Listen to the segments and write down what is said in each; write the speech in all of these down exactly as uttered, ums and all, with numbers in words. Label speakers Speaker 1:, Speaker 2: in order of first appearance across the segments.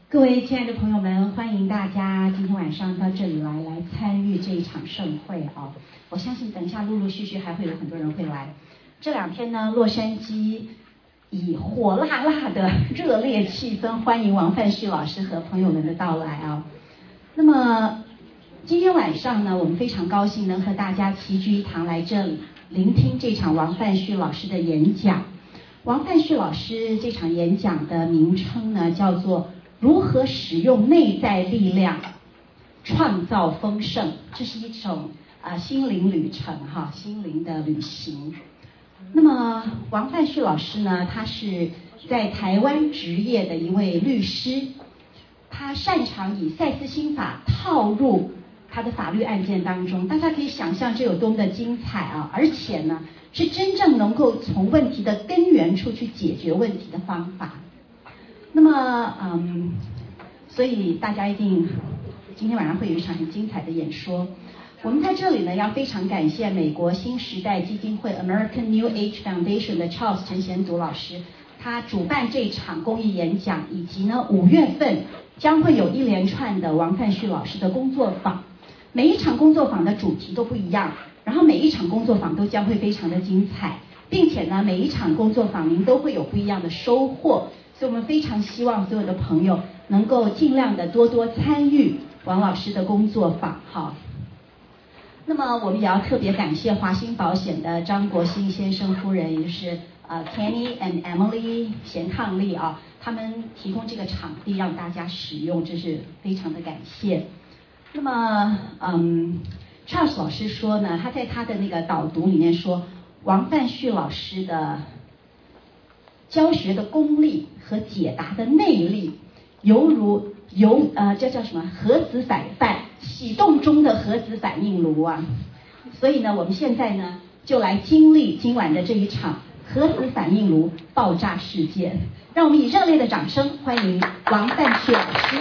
Speaker 1: 各位亲爱的朋友们，欢迎大家今天晚上到这里来，来参与这一场盛会啊！我相信等一下陆陆续续还会有很多人会来。这两天呢，洛杉矶以火辣辣的热烈气氛欢迎王范旭老师和朋友们的到来啊。那么今天晚上呢，我们非常高兴能和大家齐聚一堂来这里聆听这场王范旭老师的演讲。王范旭老师这场演讲的名称呢，叫做如何使用内在力量创造丰盛，这是一种啊、呃、心灵旅程哈，心灵的旅行。那么王范旭老师呢，他是在台湾执业的一位律师，他擅长以赛斯心法套入他的法律案件当中，大家可以想象这有多么的精彩啊！而且呢，是真正能够从问题的根源处去解决问题的方法。那么，嗯，所以大家一定今天晚上会有一场很精彩的演说。我们在这里呢，要非常感谢美国新时代基金会 American New Age Foundation 的 Charles 陈贤笃老师，他主办这场公益演讲，以及呢五月份将会有一连串的王范旭老师的工作坊。每一场工作坊的主题都不一样，然后每一场工作坊都将会非常的精彩，并且呢，每一场工作坊您都会有不一样的收获。所以我们非常希望所有的朋友能够尽量的多多参与王老师的工作坊哈。那么我们也要特别感谢华兴保险的张国兴先生夫人，也就是呃 Kenny and Emily 贤伉俪啊，他们提供这个场地让大家使用，这是非常的感谢。那么嗯 Charles 老师说呢，他在他的那个导读里面说，王范旭老师的教学的功力和解答的内力，犹如由呃这叫什么核子反反启动中的核子反应炉啊！所以呢，我们现在呢就来经历今晚的这一场核子反应炉爆炸事件。让我们以热烈的掌声欢迎王范旭老师。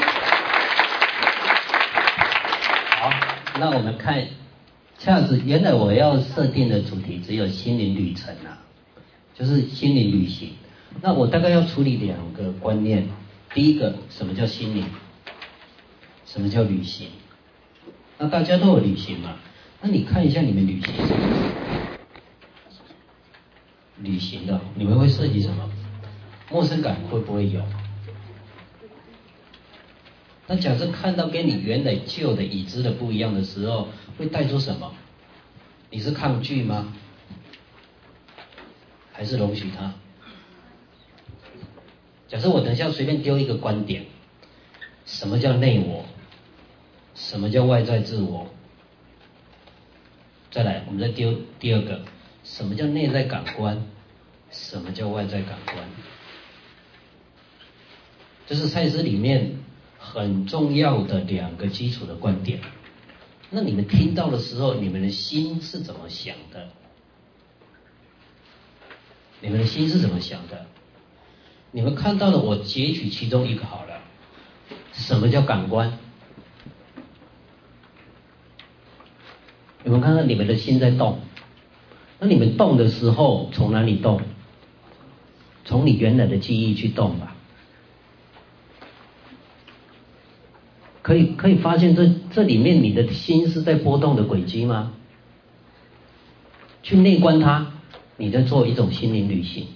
Speaker 2: 好，那我们看，这样子，原来我要设定的主题只有心灵旅程啊，就是心灵旅行。那我大概要处理两个观念，第一个，什么叫心灵？什么叫旅行？那大家都有旅行嘛？那你看一下你们旅行什么？旅行的，你们会涉及什么？陌生感会不会有？那假设看到跟你原来旧的已知的不一样的时候，会带出什么？你是抗拒吗？还是容许它？假设我等一下随便丢一个观点，什么叫内我？什么叫外在自我？再来，我们再丢第二个，什么叫内在感官？什么叫外在感官？这是赛斯里面很重要的两个基础的观点。那你们听到的时候，你们的心是怎么想的？你们的心是怎么想的？你们看到了，我截取其中一个好了。什么叫感官？你们看看你们的心在动，那你们动的时候从哪里动？从你原来的记忆去动吧。可以可以发现这这里面你的心是在波动的轨迹吗？去内观它，你在做一种心灵旅行。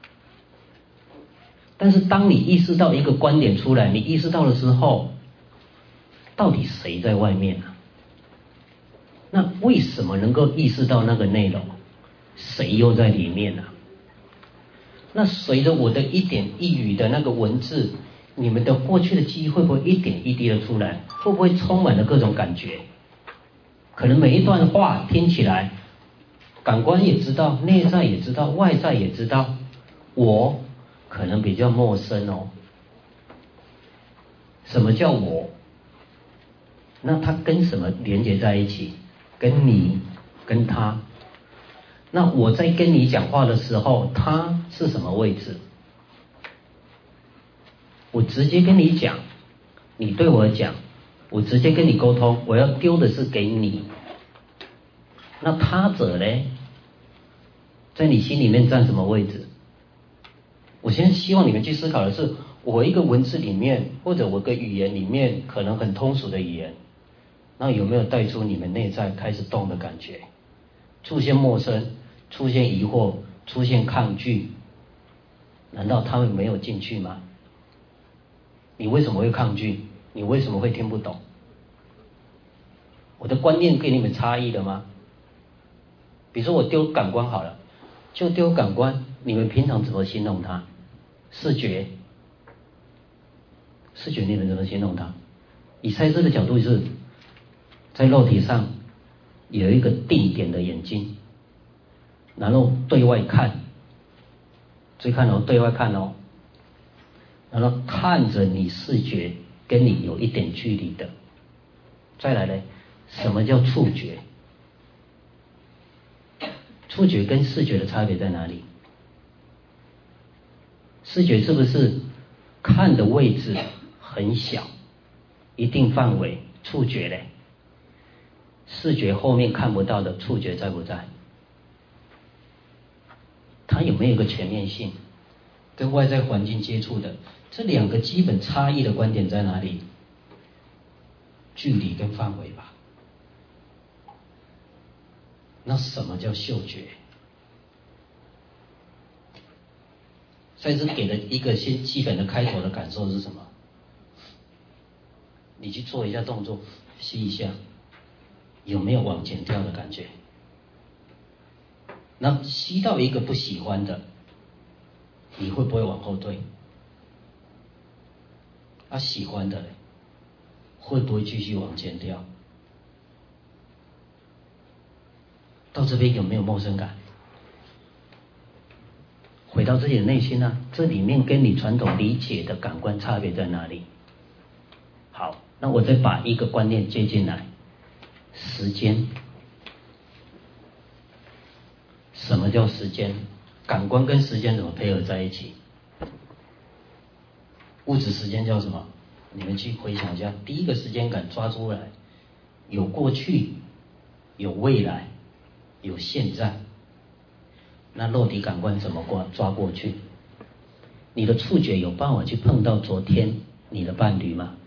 Speaker 2: 但是当你意识到一个观点出来，你意识到的时候，到底谁在外面啊？那为什么能够意识到那个内容？谁又在里面啊？那随着我的一点一语的那个文字，你们的过去的记忆会不会一点一滴的出来？会不会充满了各种感觉？可能每一段话听起来，感官也知道，内在也知道，外在也知道，我可能比较陌生哦。什么叫我？那它跟什么连接在一起？跟你，跟他。那我在跟你讲话的时候，他是什么位置？我直接跟你讲，你对我讲，我直接跟你沟通，我要丢的是给你。那他者呢？在你心里面占什么位置？我现在希望你们去思考的是， 我一个文字里面，或者我个语言里面，可能很通俗的语言，那有没有带出你们内在开始动的感觉？出现陌生，出现疑惑，出现抗拒，难道他们没有进去吗？你为什么会抗拒？你为什么会听不懂？我的观念跟你们差异了吗？比如说我丢感官好了，就丢感官，你们平常怎么形容它？视觉，视觉你们怎么形容它？以赛斯的角度是，在肉体上有一个定点的眼睛，然后对外看，注意看哦，对外看哦，然后看着你视觉跟你有一点距离的。再来呢，什么叫触觉？触觉跟视觉的差别在哪里？视觉是不是看的位置很小，一定范围？触觉嘞，视觉后面看不到的，触觉在不在？它有没有一个全面性？跟外在环境接触的这两个基本差异的观点在哪里？距离跟范围吧。那什么叫嗅觉？赛斯给了一个先基本的开头的感受是什么？你去做一下动作，吸一下，有没有往前跳的感觉？那吸到一个不喜欢的，你会不会往后退？啊，喜欢的嘞，会不会继续往前跳？到这边有没有陌生感？回到自己的内心啊，这里面跟你传统理解的感官差别在哪里？好，那我再把一个观念接进来，时间。什么叫时间？感官跟时间怎么配合在一起？物质时间叫什么？你们去回想一下，第一个时间感抓出来，有过去，有未来，有现在。那肉体感官怎么抓抓过去？你的触觉有办法去碰到昨天你的伴侣吗？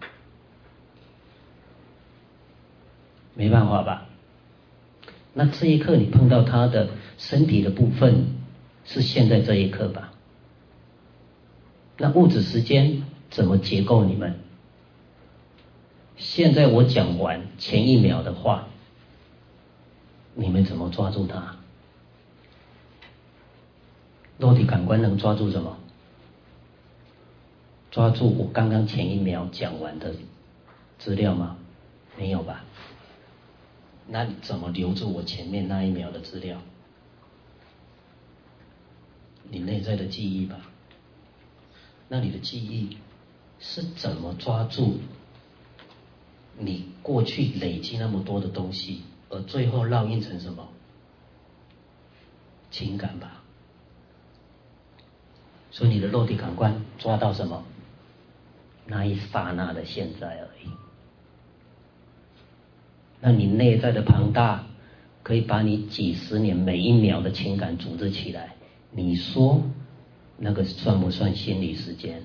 Speaker 2: 没办法吧？那这一刻你碰到他的身体的部分，是现在这一刻吧？那物质时间怎么结构你们？现在我讲完前一秒的话，你们怎么抓住它？肉体感官能抓住什么？抓住我刚刚前一秒讲完的资料吗？没有吧？那你怎么留住我前面那一秒的资料？你内在的记忆吧。那你的记忆是怎么抓住你过去累积那么多的东西，而最后烙印成什么？情感吧。所以你的肉体感官抓到什么？那一刹那的现在而已。那你内在的庞大，可以把你几十年每一秒的情感组织起来。你说那个算不算心理时间？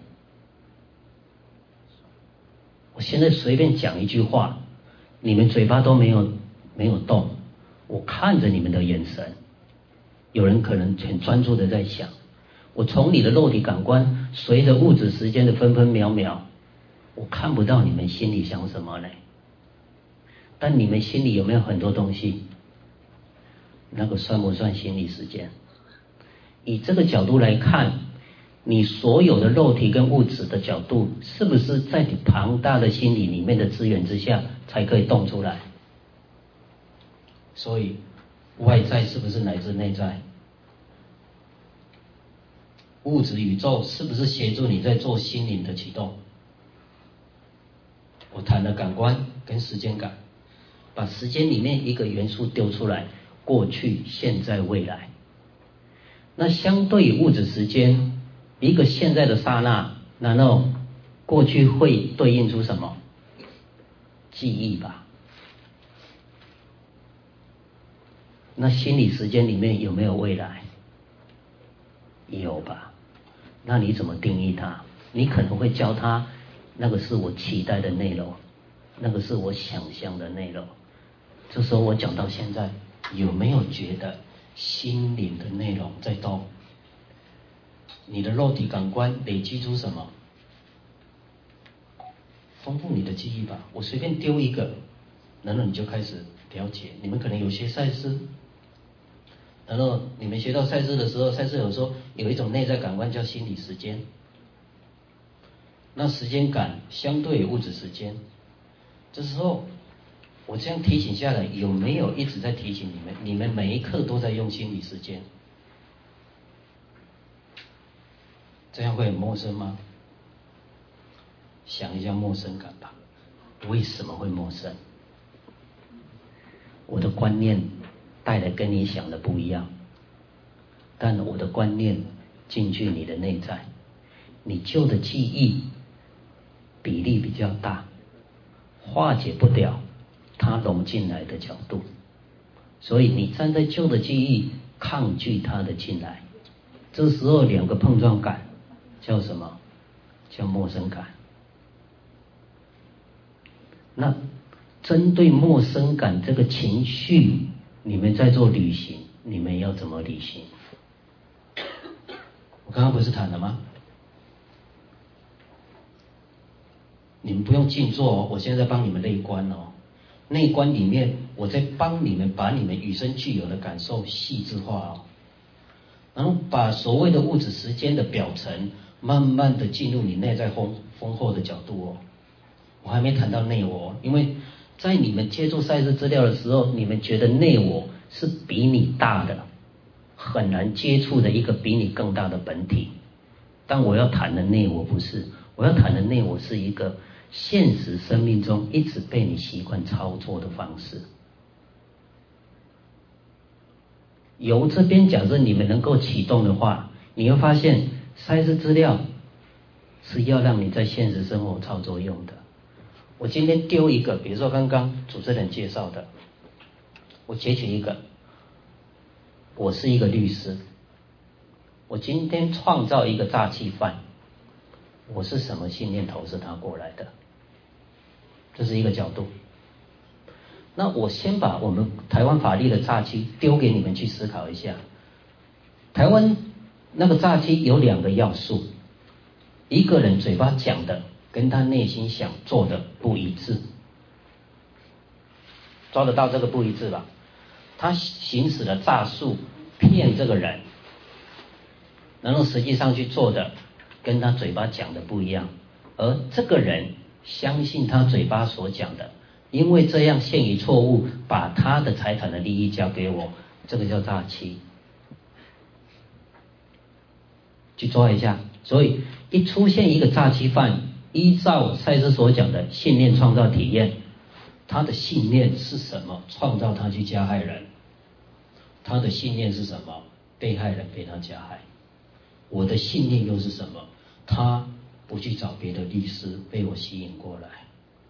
Speaker 2: 我现在随便讲一句话，你们嘴巴都没有没有动，我看着你们的眼神，有人可能很专注的在想。我从你的肉体感官，随着物质时间的分分秒秒，我看不到你们心里想什么呢？但你们心里有没有很多东西？那个算不算心理时间？以这个角度来看，你所有的肉体跟物质的角度，是不是在你庞大的心理里面的资源之下，才可以动出来？所以，外在是不是来自内在？物质宇宙是不是协助你在做心灵的启动？我谈了感官跟时间感，把时间里面一个元素丢出来，过去、现在、未来。那相对于物质时间，一个现在的刹那，难道过去会对应出什么？记忆吧。那心理时间里面有没有未来？有吧？那你怎么定义它？ 你可能会教他，那个是我期待的内容，那个是我想象的内容。这时候我讲到现在，有没有觉得心灵的内容在动？你的肉体感官累积出什么？丰富你的记忆吧。我随便丢一个，然后你就开始了解。你们可能有些赛事，然后你们学到赛事的时候，赛事有时候有一种内在感官叫心理时间。那时间感相对于物质时间，这时候我这样提醒下来，有没有一直在提醒你们？你们每一刻都在用心理时间，这样会很陌生吗？想一下陌生感吧。为什么会陌生？我的观念带来跟你想的不一样，但我的观念进去你的内在，你旧的记忆比例比较大，化解不了它融进来的角度，所以你站在旧的记忆抗拒它的进来，这时候两个碰撞感叫什么？叫陌生感。那针对陌生感这个情绪，你们在做旅行，你们要怎么旅行？我刚刚不是谈了吗？你们不用静坐哦，我现在在帮你们内观哦。内观里面，我在帮你们把你们与生俱有的感受细致化哦，然后把所谓的物质时间的表层，慢慢的进入你内在丰丰厚的角度哦。我还没谈到内我，因为在你们接触赛事资料的时候，你们觉得内我是比你大的，很难接触的一个比你更大的本体。但我要谈的内我不是，我要谈的内我是一个现实生命中一直被你习惯操作的方式。由这边假设你们能够启动的话，你会发现赛事资料是要让你在现实生活操作用的。我今天丢一个，比如说刚刚主持人介绍的，我截取一个，我是一个律师，我今天创造一个诈欺犯，我是什么信念投射他过来的？这是一个角度。那我先把我们台湾法律的诈欺丢给你们去思考一下。台湾那个诈欺有两个要素，一个人嘴巴讲的跟他内心想做的不一致，抓得到这个不一致吧？他行使了诈术骗这个人，然后实际上去做的跟他嘴巴讲的不一样，而这个人相信他嘴巴所讲的，因为这样陷于错误，把他的财产的利益交给我，这个叫诈欺。去抓一下，所以一出现一个诈欺犯，依照赛斯所讲的信念创造体验，他的信念是什么？创造他去加害人。他的信念是什么？被害人被他加害。我的信念又是什么？他不去找别的律师，被我吸引过来。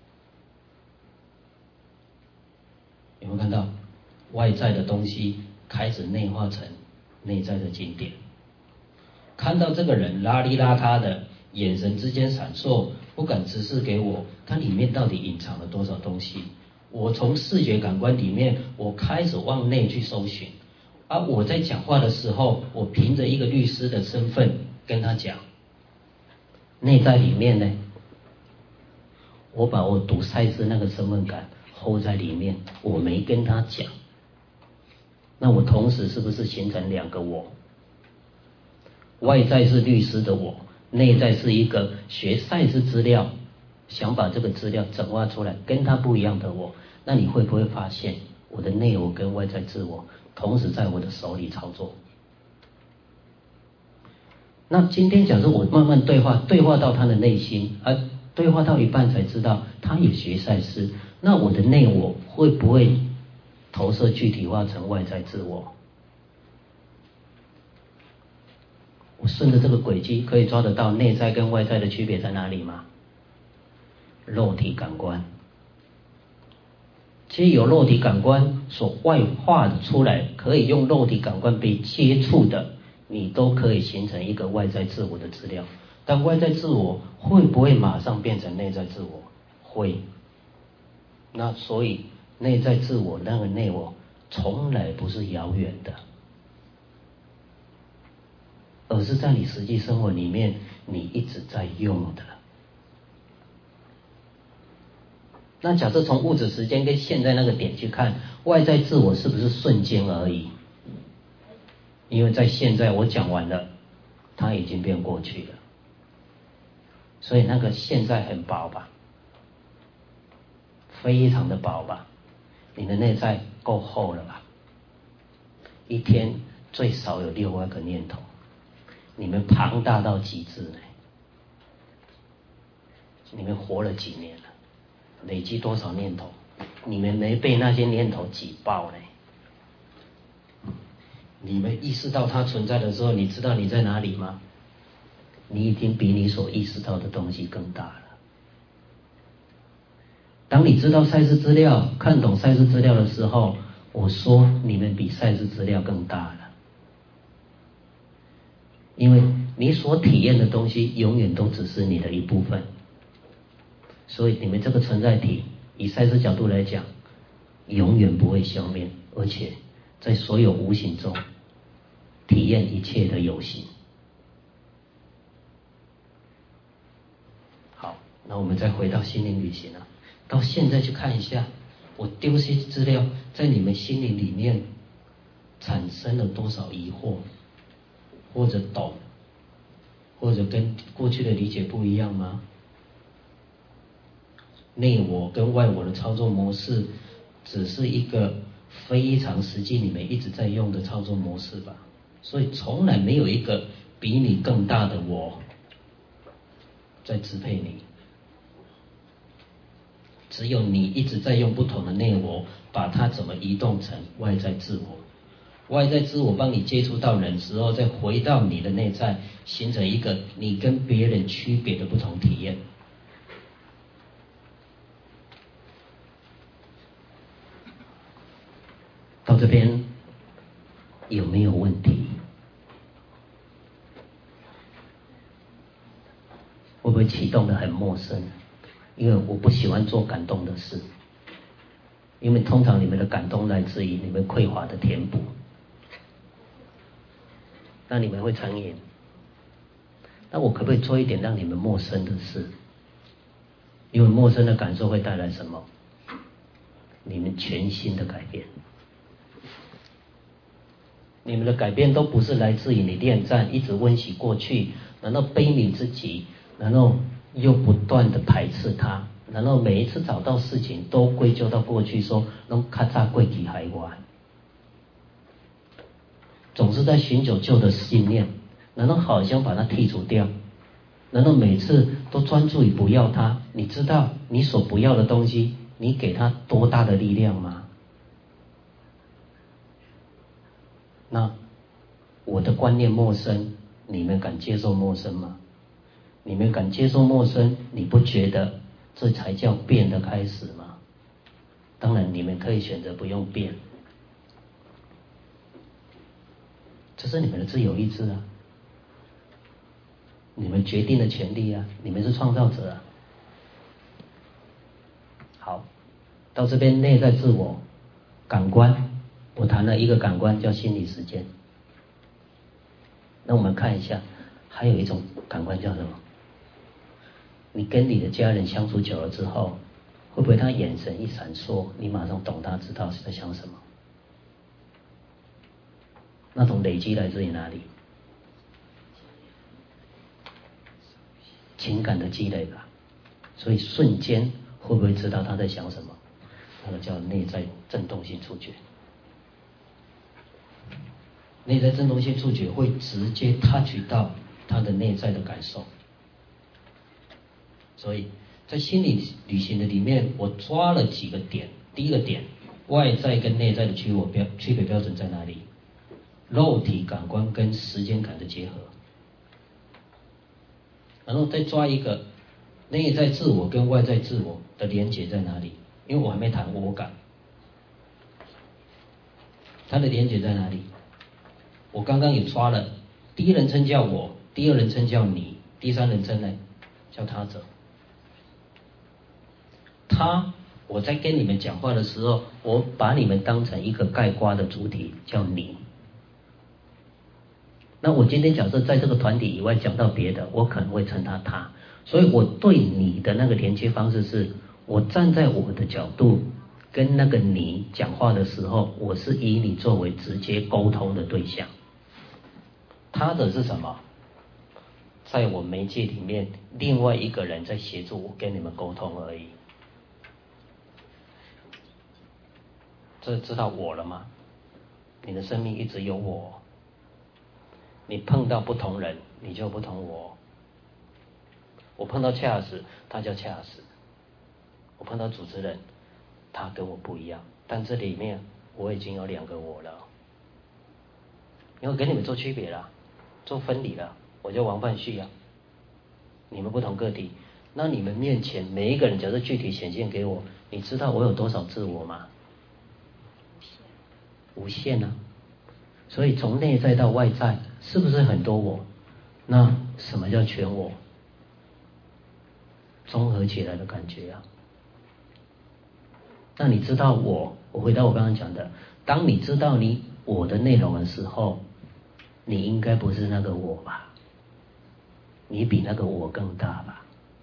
Speaker 2: 有没有看到外在的东西开始内化成内在的经典？看到这个人邋里邋遢的，眼神之间闪烁，不敢直视给我，它里面到底隐藏了多少东西？我从视觉感官里面，我开始往内去搜寻。而我在讲话的时候，我凭着一个律师的身份跟他讲，内在里面呢，我把我读赛事那个身份感 hold 在里面，我没跟他讲。那我同时是不是形成两个我？外在是律师的我，内在是一个学赛事资料，想把这个资料整化出来，跟他不一样的我。那你会不会发现，我的内我跟外在自我同时在我的手里操作？那今天假设我慢慢对话，对话到他的内心，而对话到一半才知道他也学赛事，那我的内我会不会投射具体化成外在自我？我顺着这个轨迹可以抓得到内在跟外在的区别在哪里吗？肉体感官，其实有肉体感官所外化的出来，可以用肉体感官被接触的，你都可以形成一个外在自我的资料。 但外在自我会不会马上变成内在自我？会。那所以内在自我那个内我从来不是遥远的，而是在你实际生活里面你一直在用的。那假设从物质时间跟现在那个点去看，外在自我是不是瞬间而已？因为在现在我讲完了，它已经变过去了，所以那个现在很薄吧，非常的薄吧，你的内在够厚了吧？一天最少有六万个念头，你们庞大到极致呢？你们活了几年了？累积多少念头？你们没被那些念头挤爆呢？你们意识到它存在的时候，你知道你在哪里吗？你已经比你所意识到的东西更大了。当你知道赛事资料，看懂赛事资料的时候，我说你们比赛事资料更大了。因为你所体验的东西永远都只是你的一部分，所以你们这个存在体以赛事角度来讲永远不会消灭，而且在所有无形中体验一切的有形。好，那我们再回到心灵旅行啊，到现在去看一下，我丢些资料在你们心灵里面产生了多少疑惑，或者懂，或者跟过去的理解不一样吗？内我跟外我的操作模式只是一个非常实际你们一直在用的操作模式吧，所以从来没有一个比你更大的我在支配你，只有你一直在用不同的内我把它怎么移动成外在自我，外在自我帮你接触到人之后，再回到你的内在，形成一个你跟别人区别的不同体验。到这边有没有问题？会不会启动的很陌生？因为我不喜欢做感动的事，因为通常你们的感动来自于你们匮乏的填补，那你们会成瘾。那我可不可以做一点让你们陌生的事？因为陌生的感受会带来什么？你们全新的改变。你们的改变都不是来自于你恋战一直温习过去，然后悲悯自己，然后又不断的排斥它，然后每一次找到事情都归咎到过去，说弄咔嚓贵体海外，总是在寻求旧的信念，然后好像把它剔除掉，然后每次都专注于不要它。你知道你所不要的东西，你给它多大的力量吗？那我的观念陌生，你们敢接受陌生吗？你们敢接受陌生，你不觉得这才叫变的开始吗？当然你们可以选择不用变，这是你们的自由意志啊，你们决定的权利啊，你们是创造者啊。好，到这边内在自我感官，我谈了一个感官叫心理时间。那我们看一下，还有一种感官叫什么？你跟你的家人相处久了之后，会不会他眼神一闪烁，你马上懂他知道是在想什么？那种累积来自于哪里？情感的积累吧。所以瞬间会不会知道他在想什么？那个叫内在振动性触觉。内在振动性触觉会直接 touch 到他的内在的感受。所以在心理旅行的里面，我抓了几个点。第一个点，外在跟内在的区别标区别标准在哪里？肉体感官跟时间感的结合。然后再抓一个内在自我跟外在自我的连结在哪里？因为我还没谈我感，它的连结在哪里？我刚刚也抓了，第一人称叫我，第二人称叫你， 第三人称呢，叫他者。他，我在跟你们讲话的时候，我把你们当成一个概括的主体，叫你。那我今天假设在这个团体以外讲到别的，我可能会称他他。所以我对你的那个连接方式是，我站在我的角度跟那个你讲话的时候，我是以你作为直接沟通的对象。他的是什么？在我媒介里面，另外一个人在协助我跟你们沟通而已。这知道我了吗？你的生命一直有我，你碰到不同人，你就不同我。我碰到恰尔斯，他叫恰尔斯；我碰到主持人，他跟我不一样。但这里面我已经有两个我了，因为跟你们做区别了，做分离了。我叫王范旭啊，你们不同个体。那你们面前每一个人，假设具体显现给我，你知道我有多少自我吗？无限啊！所以从内在到外在，是不是很多我？那什么叫全我？综合起来的感觉啊。那你知道我，我回到我刚刚讲的，当你知道你我的内容的时候，你应该不是那个我吧？你比那个我更大吧？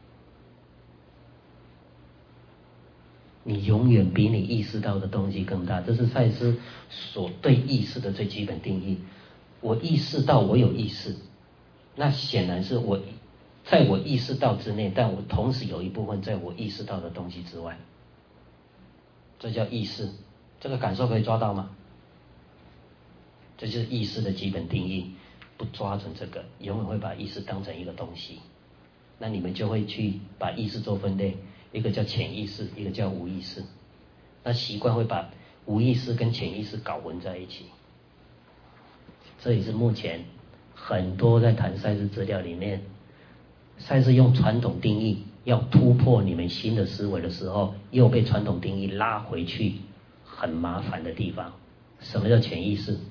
Speaker 2: 你永远比你意识到的东西更大，这是赛斯所对意识的最基本定义。我意识到我有意识，那显然是我在我意识到之内，但我同时有一部分在我意识到的东西之外，这叫意识。这个感受可以抓到吗？这就是意识的基本定义。不抓准这个，永远会把意识当成一个东西，那你们就会去把意识做分类，一个叫潜意识，一个叫无意识。那习惯会把无意识跟潜意识搞混在一起。这也是目前很多在谈赛斯资料里面，赛斯用传统定义要突破你们新的思维的时候，又被传统定义拉回去，很麻烦的地方。什么叫潜意识？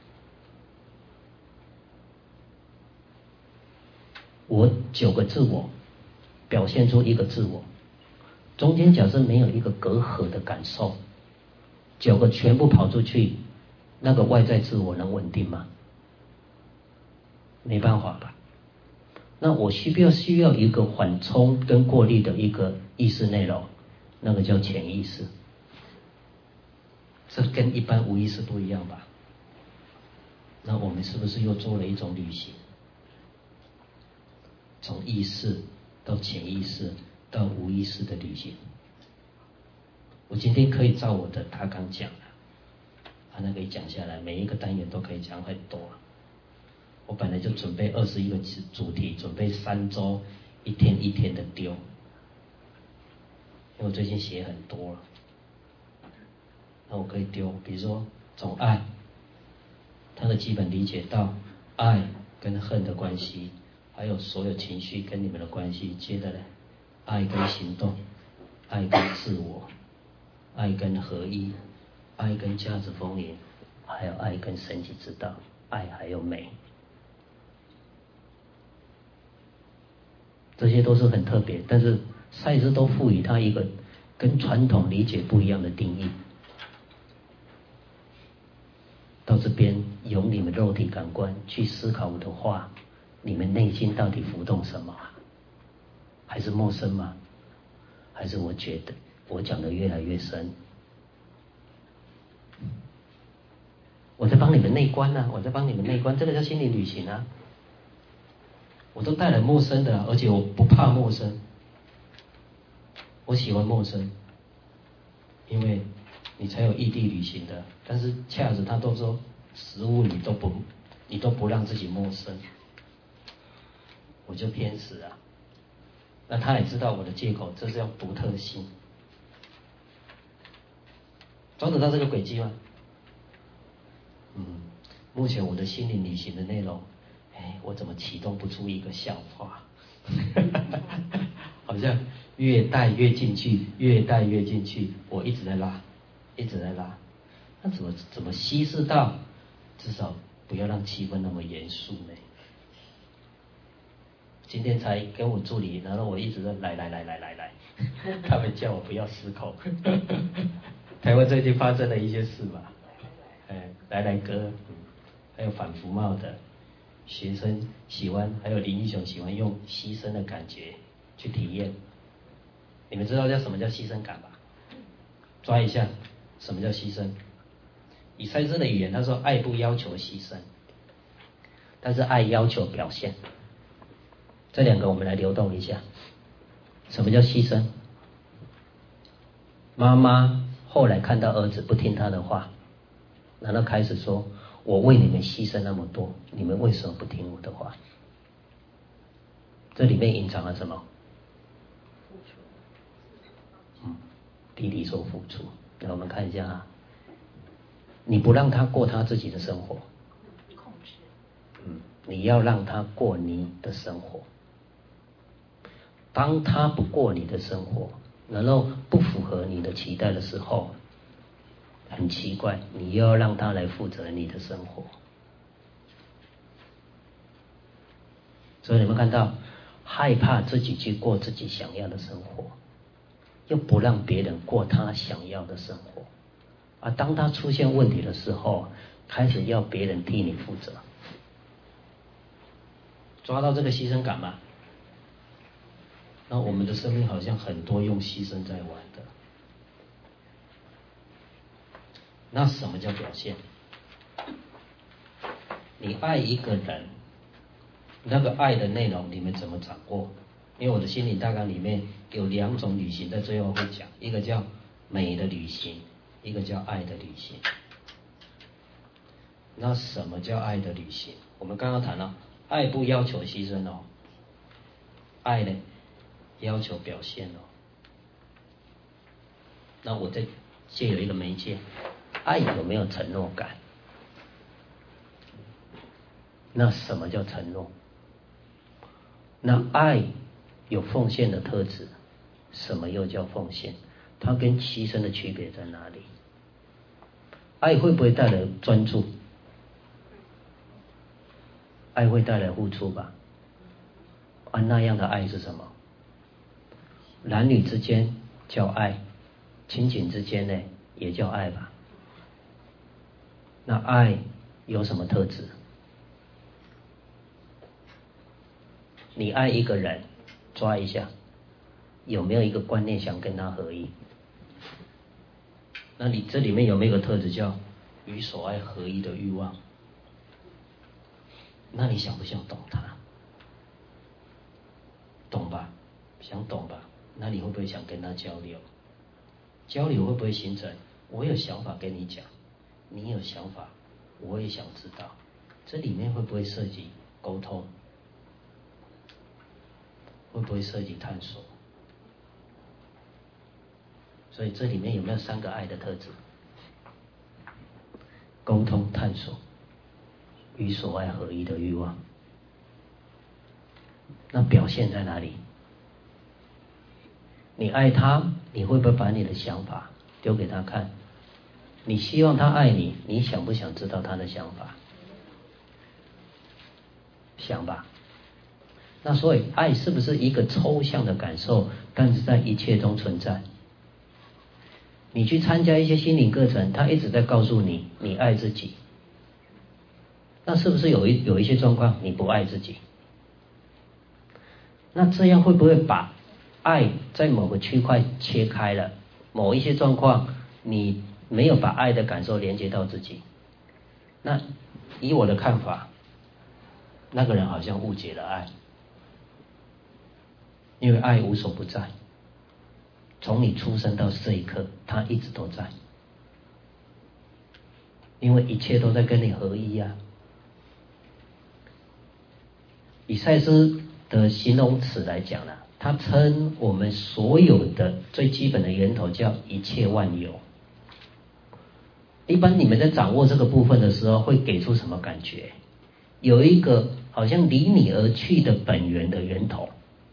Speaker 2: 我九个自我表现出一个自我，中间假设没有一个隔阂的感受，九个全部跑出去，那个外在自我能稳定吗？没办法吧。那我需不要需要一个缓冲跟过滤的一个意识内容，那个叫潜意识。这跟一般无意识不一样吧？那我们是不是又做了一种旅行？从意识到潜意识到无意识的旅行。我今天可以照我的他刚讲的，他那可以讲下来，每一个单元都可以讲很多。我本来就准备二十一个主题，准备三周，一天一天的丢，因为我最近写很多了，那我可以丢，比如说从爱，他的基本理解到爱跟恨的关系。还有所有情绪跟你们的关系，接着呢，爱跟行动，爱跟自我，爱跟合一，爱跟价值丰盈，还有爱跟神奇之道，爱还有美，这些都是很特别，但是赛斯都赋予它一个跟传统理解不一样的定义。到这边由你们肉体感官去思考我的话，你们内心到底浮动什么？还是陌生吗？还是我觉得我讲的越来越深？我在帮你们内观啊，我在帮你们内观，这个叫心理旅行啊。我都带来陌生的，而且我不怕陌生，我喜欢陌生，因为你才有异地旅行的。但是恰子他都说，食物你都不，你都不让自己陌生。我就偏食啊，那他也知道我的借口，这是叫独特性。抓得到这个轨迹吗？嗯，目前我的心灵旅行的内容，哎，我怎么启动不出一个笑话？好像越带越进去，越带越进去，我一直在拉，一直在拉。那怎么怎么稀释到，至少不要让气氛那么严肃呢？ 今天才跟我助理，然后我一直说来来来来来来，他们叫我不要失口。台湾最近发生了一些事嘛，哎，来来哥，嗯，还有反服贸的学生喜欢，还有林义雄喜欢用牺牲的感觉去体验。你们知道叫什么叫牺牲感吧？抓一下，什么叫牺牲？以赛斯的语言，他说爱不要求牺牲，但是爱要求表现。这两个我们来流动一下。什么叫牺牲？妈妈后来看到儿子不听他的话，然后开始说，我为你们牺牲那么多，你们为什么不听我的话？这里面隐藏了什么？嗯，弟弟说付出。来，我们看一下啊，你不让他过他自己的生活，
Speaker 1: 控制。
Speaker 2: 嗯，你要让他过你的生活。当他不过你的生活，然后不符合你的期待的时候，很奇怪，你又要让他来负责你的生活。所以你们看到，害怕自己去过自己想要的生活，又不让别人过他想要的生活，而当他出现问题的时候，开始要别人替你负责。抓到这个牺牲感吗？那我们的生命好像很多用牺牲在玩的。那什么叫表现？你爱一个人，那个爱的内容你们怎么掌握？因为我的心灵大纲里面有两种旅行，在最后会讲，一个叫美的旅行，一个叫爱的旅行。那什么叫爱的旅行？我们刚刚谈了，爱不要求牺牲哦，爱呢要求表现哦。那我再借有一个媒介，爱有没有承诺感？那什么叫承诺？那爱有奉献的特质，什么又叫奉献？它跟牺牲的区别在哪里？爱会不会带来专注？爱会带来付出吧？啊，那样的爱是什么？男女之间叫爱，亲情之间呢也叫爱吧？那爱有什么特质？你爱一个人，抓一下，有没有一个观念想跟他合一？那你这里面有没有一个特质叫与所爱合一的欲望？那你想不想懂他？懂吧？想懂吧？那你会不会想跟他交流？交流会不会形成我有想法跟你讲，你有想法我也想知道，这里面会不会涉及沟通？会不会涉及探索？所以这里面有没有三个爱的特质？沟通、探索、与所爱合一的欲望。那表现在哪里？你爱他，你会不会把你的想法丢给他看？你希望他爱你，你想不想知道他的想法？想吧。那所以爱是不是一个抽象的感受，但是在一切中存在？你去参加一些心灵课程，他一直在告诉你你爱自己，那是不是有一有一些状况你不爱自己？那这样会不会把爱在某个区块切开了？某一些状况你没有把爱的感受连接到自己，那以我的看法，那个人好像误解了爱，因为爱无所不在，从你出生到这一刻，它一直都在，因为一切都在跟你合一啊。以赛斯的形容词来讲呢，他称我们所有的最基本的源头叫一切万有。一般你们在掌握这个部分的时候，会给出什么感觉？有一个好像离你而去的本源的源头，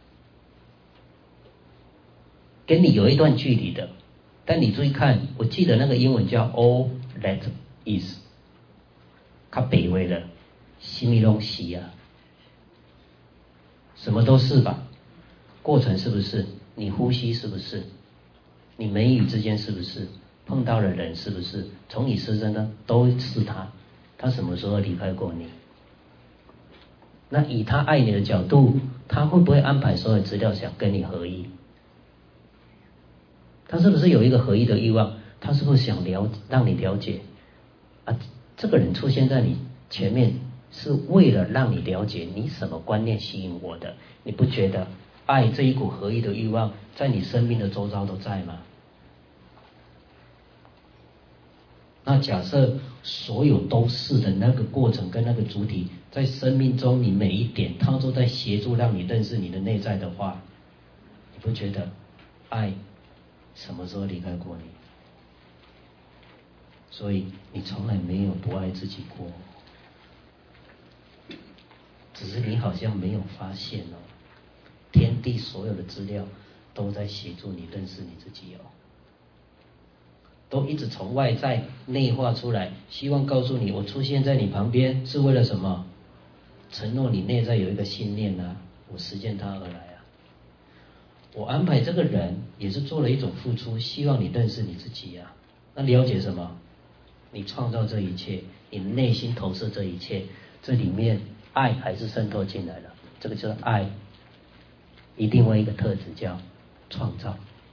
Speaker 2: 跟你有一段距离的，但你注意看，我记得那个英文叫 all that is， 它北为了西米隆西啊。 什么都是吧？过程是不是？你呼吸是不是？你眉宇之间是不是？碰到的人是不是？从你身上呢都是他，他什么时候离开过你？那以他爱你的角度，他会不会安排所有资料想跟你合一？他是不是有一个合一的欲望？他是不是想了让你了解啊？这个人出现在你前面，是为了让你了解你什么观念吸引我的？你不觉得爱这一股合一的欲望，在你生命的周遭都在吗？那假设所有都是的那个过程跟那个主体，在生命中你每一点，它都在协助让你认识你的内在的话，你不觉得爱什么时候离开过你？所以你从来没有不爱自己过，只是你好像没有发现哦。天地所有的资料都在协助你认识你自己哦，都一直从外在内化出来，希望告诉你，我出现在你旁边是为了什么？承诺你内在有一个信念啊，我实践它而来啊。我安排这个人也是做了一种付出，希望你认识你自己啊。那了解什么？你创造这一切，你内心投射这一切，这里面爱还是渗透进来了。这个就是爱，一定会一个特质叫创造。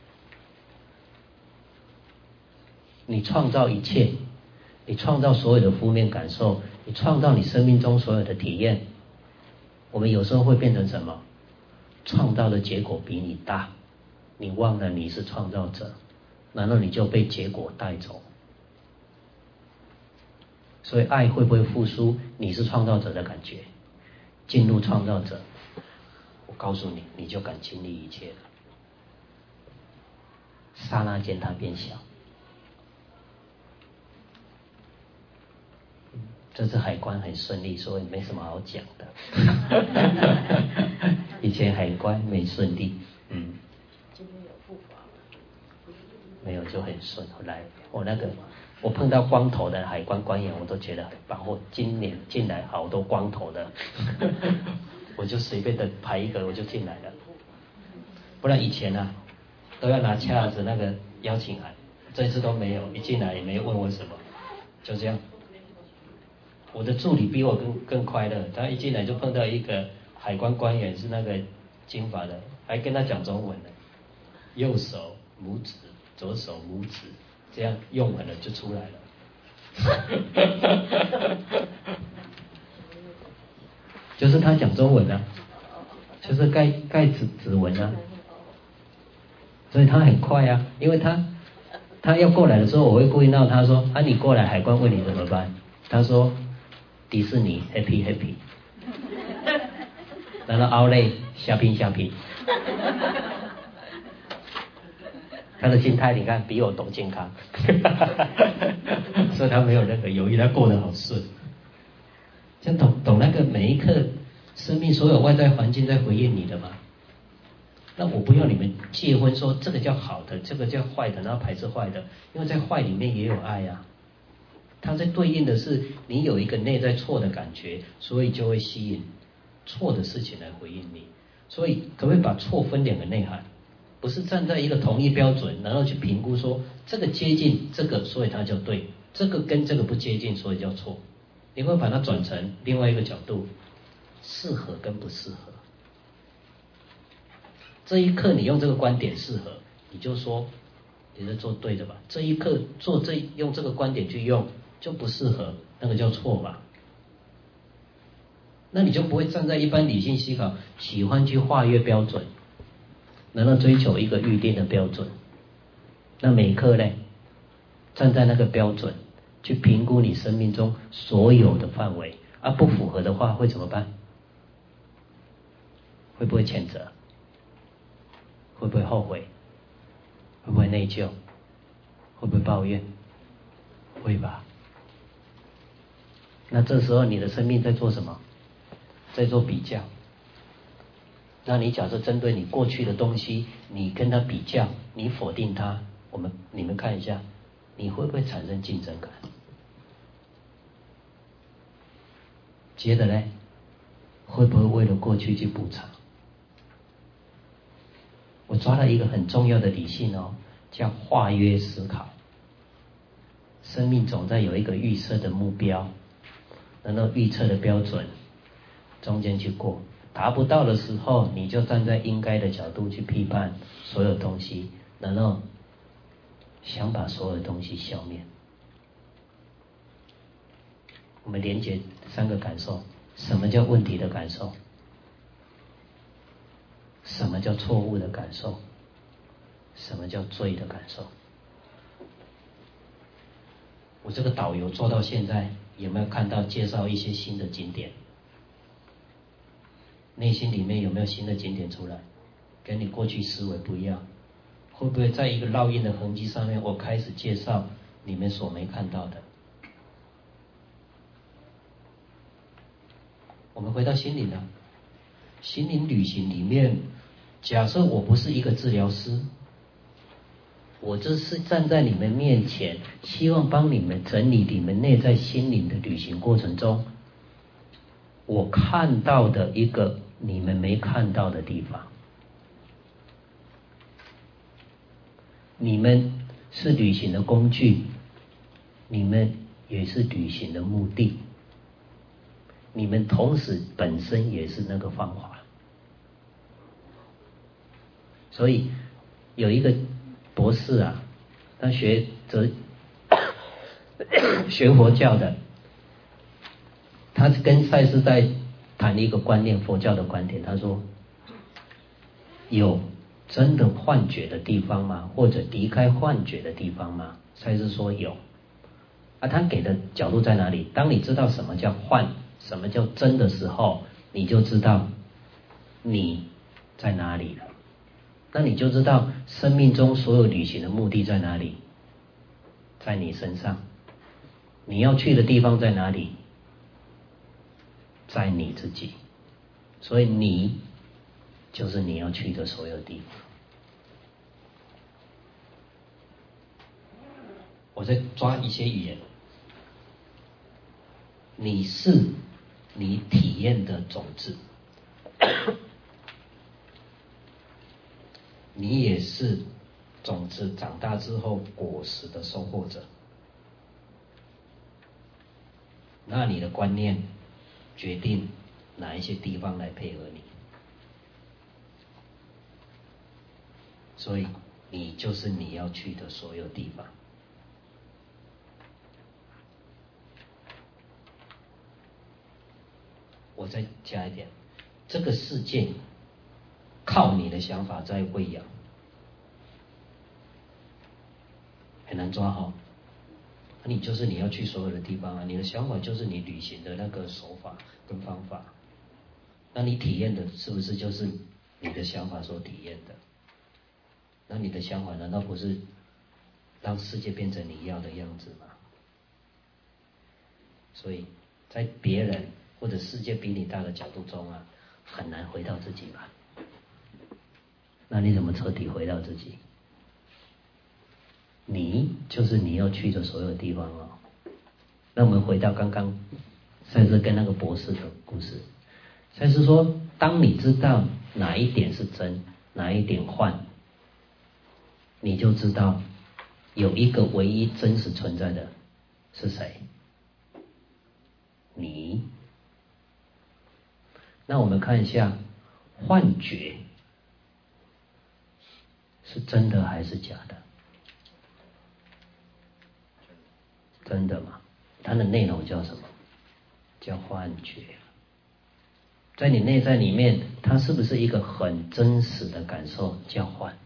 Speaker 2: 你创造一切，你创造所有的负面感受，你创造你生命中所有的体验。我们有时候会变成什么？创造的结果比你大，你忘了你是创造者，难道你就被结果带走？所以爱会不会复苏你是创造者的感觉？进入创造者，我告诉你，你就敢经历一切了。刹那间它变小。这次海关很顺利，所以没什么好讲的。以前海关没顺利，嗯，
Speaker 3: 今天有复发吗？
Speaker 2: 没有就很顺。后来我那个我碰到光头的海关官员，我都觉得很棒。我今年进来好多光头的，我就随便的排一个我就进来了。不然以前啊都要拿卡子那个邀请函，这次都没有，一进来也没问我什么，就这样。我的助理比我更更快乐，他一进来就碰到一个海关官员，是那个金发的，还跟他讲中文呢，右手拇指，左手拇指，这样用完了就出来了。就是他讲中文啊，就是盖盖指指纹啊，所以他很快啊，因为他他要过来的时候，我会故意闹他说啊，你过来，海关问你怎么办？他说迪士尼 happy happy， 然后奥莱虾拼虾拼，他的心态你看比我懂健康，所以他没有任何犹豫，他过得好顺。这样懂懂那个每一刻生命所有外在环境在回应你的吗？那我不要你们界分说这个叫好的，这个叫坏的，然后排斥坏的，因为在坏里面也有爱啊。它在对应的是你有一个内在错的感觉，所以就会吸引错的事情来回应你。所以可不可以把错分两个内涵？不是站在一个同一标准，然后去评估说这个接近这个，所以它叫对；这个跟这个不接近，所以叫错。你会把它转成另外一个角度，适合跟不适合。这一刻你用这个观点适合，你就说你是做对的吧？这一刻做这用这个观点去用就不适合，那个叫错吧？那你就不会站在一般理性思考，喜欢去跨越标准，然后追求一个预定的标准。那每一刻呢，站在那个标准去评估你生命中所有的范围，啊不符合的话会怎么办？会不会谴责？会不会后悔？会不会内疚？会不会抱怨？会吧。那这时候你的生命在做什么？在做比较。那你假设针对你过去的东西，你跟它比较，你否定它，我们你们看一下，你会不会产生竞争感？接着呢，会不会为了过去去补偿？ 我抓了一个很重要的理性哦，叫化约思考。生命总在有一个预设的目标，然后预测的标准中间去过，达不到的时候，你就站在应该的角度去批判所有东西，然后想把所有东西消灭。我们连结三个感受：什么叫问题的感受？什么叫错误的感受？什么叫罪的感受？我这个导游做到现在，有没有看到介绍一些新的景点？内心里面有没有新的景点出来？跟你过去思维不一样，会不会在一个烙印的痕迹上面，我开始介绍你们所没看到的？我们回到心灵了，心灵旅行里面，假设我不是一个治疗师，我这是站在你们面前，希望帮你们整理你们内在心灵的旅行过程中，我看到的一个你们没看到的地方。你们是旅行的工具，你们也是旅行的目的，你们同时本身也是那个方法。所以有一个博士啊，他学哲学佛教的，他跟赛斯在谈一个观念，佛教的观点。他说，有真的幻觉的地方吗？或者离开幻觉的地方吗？赛斯说有。啊，他给的角度在哪里？当你知道什么叫幻，什么叫真的时候，你就知道你在哪里了。那你就知道生命中所有旅行的目的在哪里，在你身上。你要去的地方在哪里？在你自己。所以你就是你要去的所有地方。我在抓一些语言。你是你体验的种子，你也是种子长大之后果实的收获者。那你的观念决定哪一些地方来配合你，所以你就是你要去的所有地方。我再加一点，这个世界靠你的想法在喂养，很难抓好。你就是你要去所有的地方啊，你的想法就是你旅行的那个手法跟方法。那你体验的是不是就是你的想法所体验的？那你的想法难道不是让世界变成你要的样子吗？所以在别人或者世界比你大的角度中啊，很难回到自己吧？那你怎么彻底回到自己？你就是你要去的所有地方哦。那我们回到刚刚赛斯跟那个博士的故事。赛斯说，当你知道哪一点是真，哪一点幻，你就知道有一个唯一真实存在的是谁？你。那我们看一下，幻觉是真的还是假的？真的嘛？它的内容叫什么？叫幻觉。在你内在里面，它是不是一个很真实的感受？叫幻。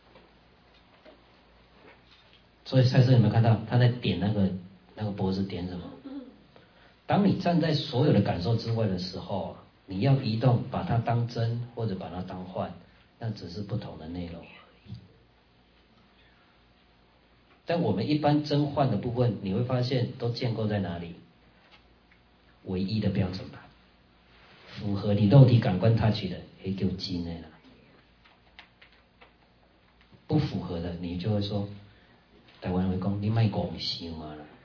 Speaker 2: 所以赛斯有没有看到他在点那个那个脖子点什么？当你站在所有的感受之外的时候，你要移动，把它当真或者把它当幻，那只是不同的内容而已。但我们一般真幻的部分，你会发现都建构在哪里？唯一的标准吧，符合你肉体感官 touch 的，也叫真的啦。不符合的，你就会说，台湾会讲你卖讲想啊啦。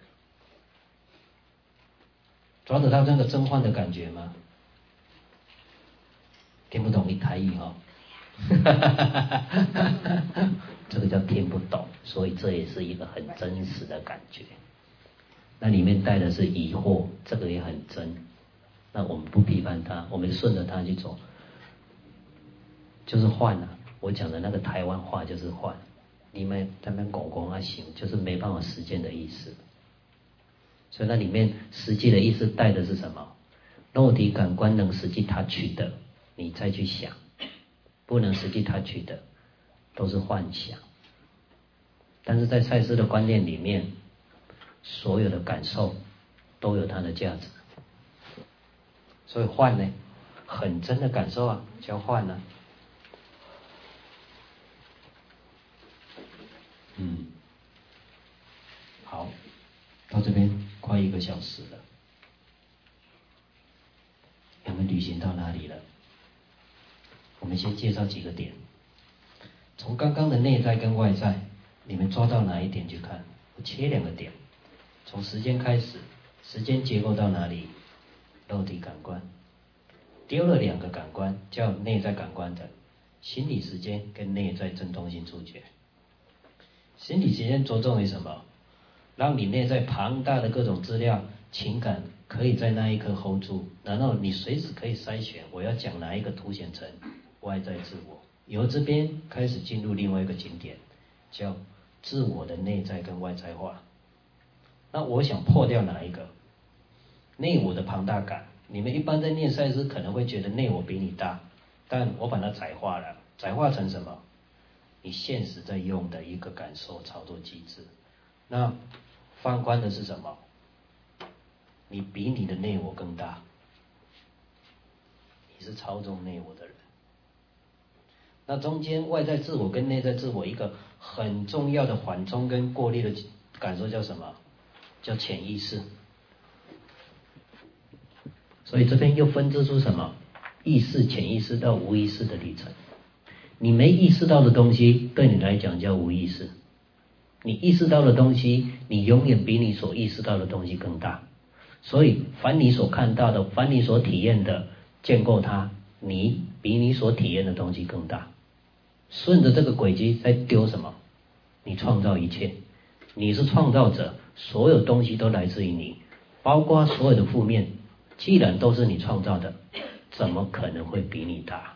Speaker 2: 抓得到那个真幻的感觉吗？听不懂你台语哦。 这个叫听不懂，所以这也是一个很真实的感觉。那里面带的是疑惑，这个也很真。那我们不批判它，我们顺着它去走，就是换了、啊。我讲的那个台湾话就是换，你们他们拱拱啊行，就是没办法实践的意思。所以那里面实际的意思带的是什么？肉体感官能实际 touch 的，你再去想；不能实际 touch 的，都是幻想。但是在赛斯的观念里面，所有的感受都有它的价值。所以换呢，很真的感受啊，叫换呢、啊。嗯，好，到这边快一个小时了，我们旅行到哪里了？我们先介绍几个点。从刚刚的内在跟外在，你们抓到哪一点去看？我切两个点，从时间开始，时间结构到哪里？肉体感官，丢了两个感官，叫内在感官的心理时间跟内在振动性触觉。心理时间着重于什么？让你内在庞大的各种资料、情感可以在那一刻 hold 住，然后你随时可以筛选，我要讲哪一个凸显成外在自我。由这边开始进入另外一个景点，叫自我的内在跟外在化。那我想破掉哪一个？内我的庞大感。你们一般在念赛斯可能会觉得内我比你大，但我把它窄化了，窄化成什么？你现实在用的一个感受操作机制。那放宽的是什么？你比你的内我更大，你是操纵内我的人。那中间外在自我跟内在自我一个很重要的缓冲跟过滤的感受叫什么？叫潜意识。所以这边又分支出什么？意识、潜意识到无意识的历程。你没意识到的东西，对你来讲叫无意识；你意识到的东西，你永远比你所意识到的东西更大。所以，凡你所看到的，凡你所体验的，建构它，你比你所体验的东西更大。顺着这个轨迹在丢什么？你创造一切，你是创造者，所有东西都来自于你，包括所有的负面。既然都是你创造的，怎么可能会比你大？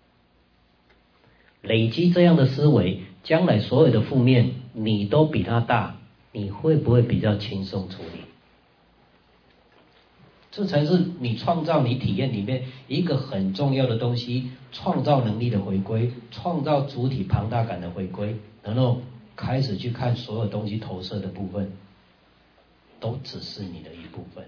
Speaker 2: 累积这样的思维，将来所有的负面你都比他大，你会不会比较轻松处理？这才是你创造你体验里面一个很重要的东西，创造能力的回归，创造主体庞大感的回归，然后开始去看所有东西投射的部分，都只是你的一部分。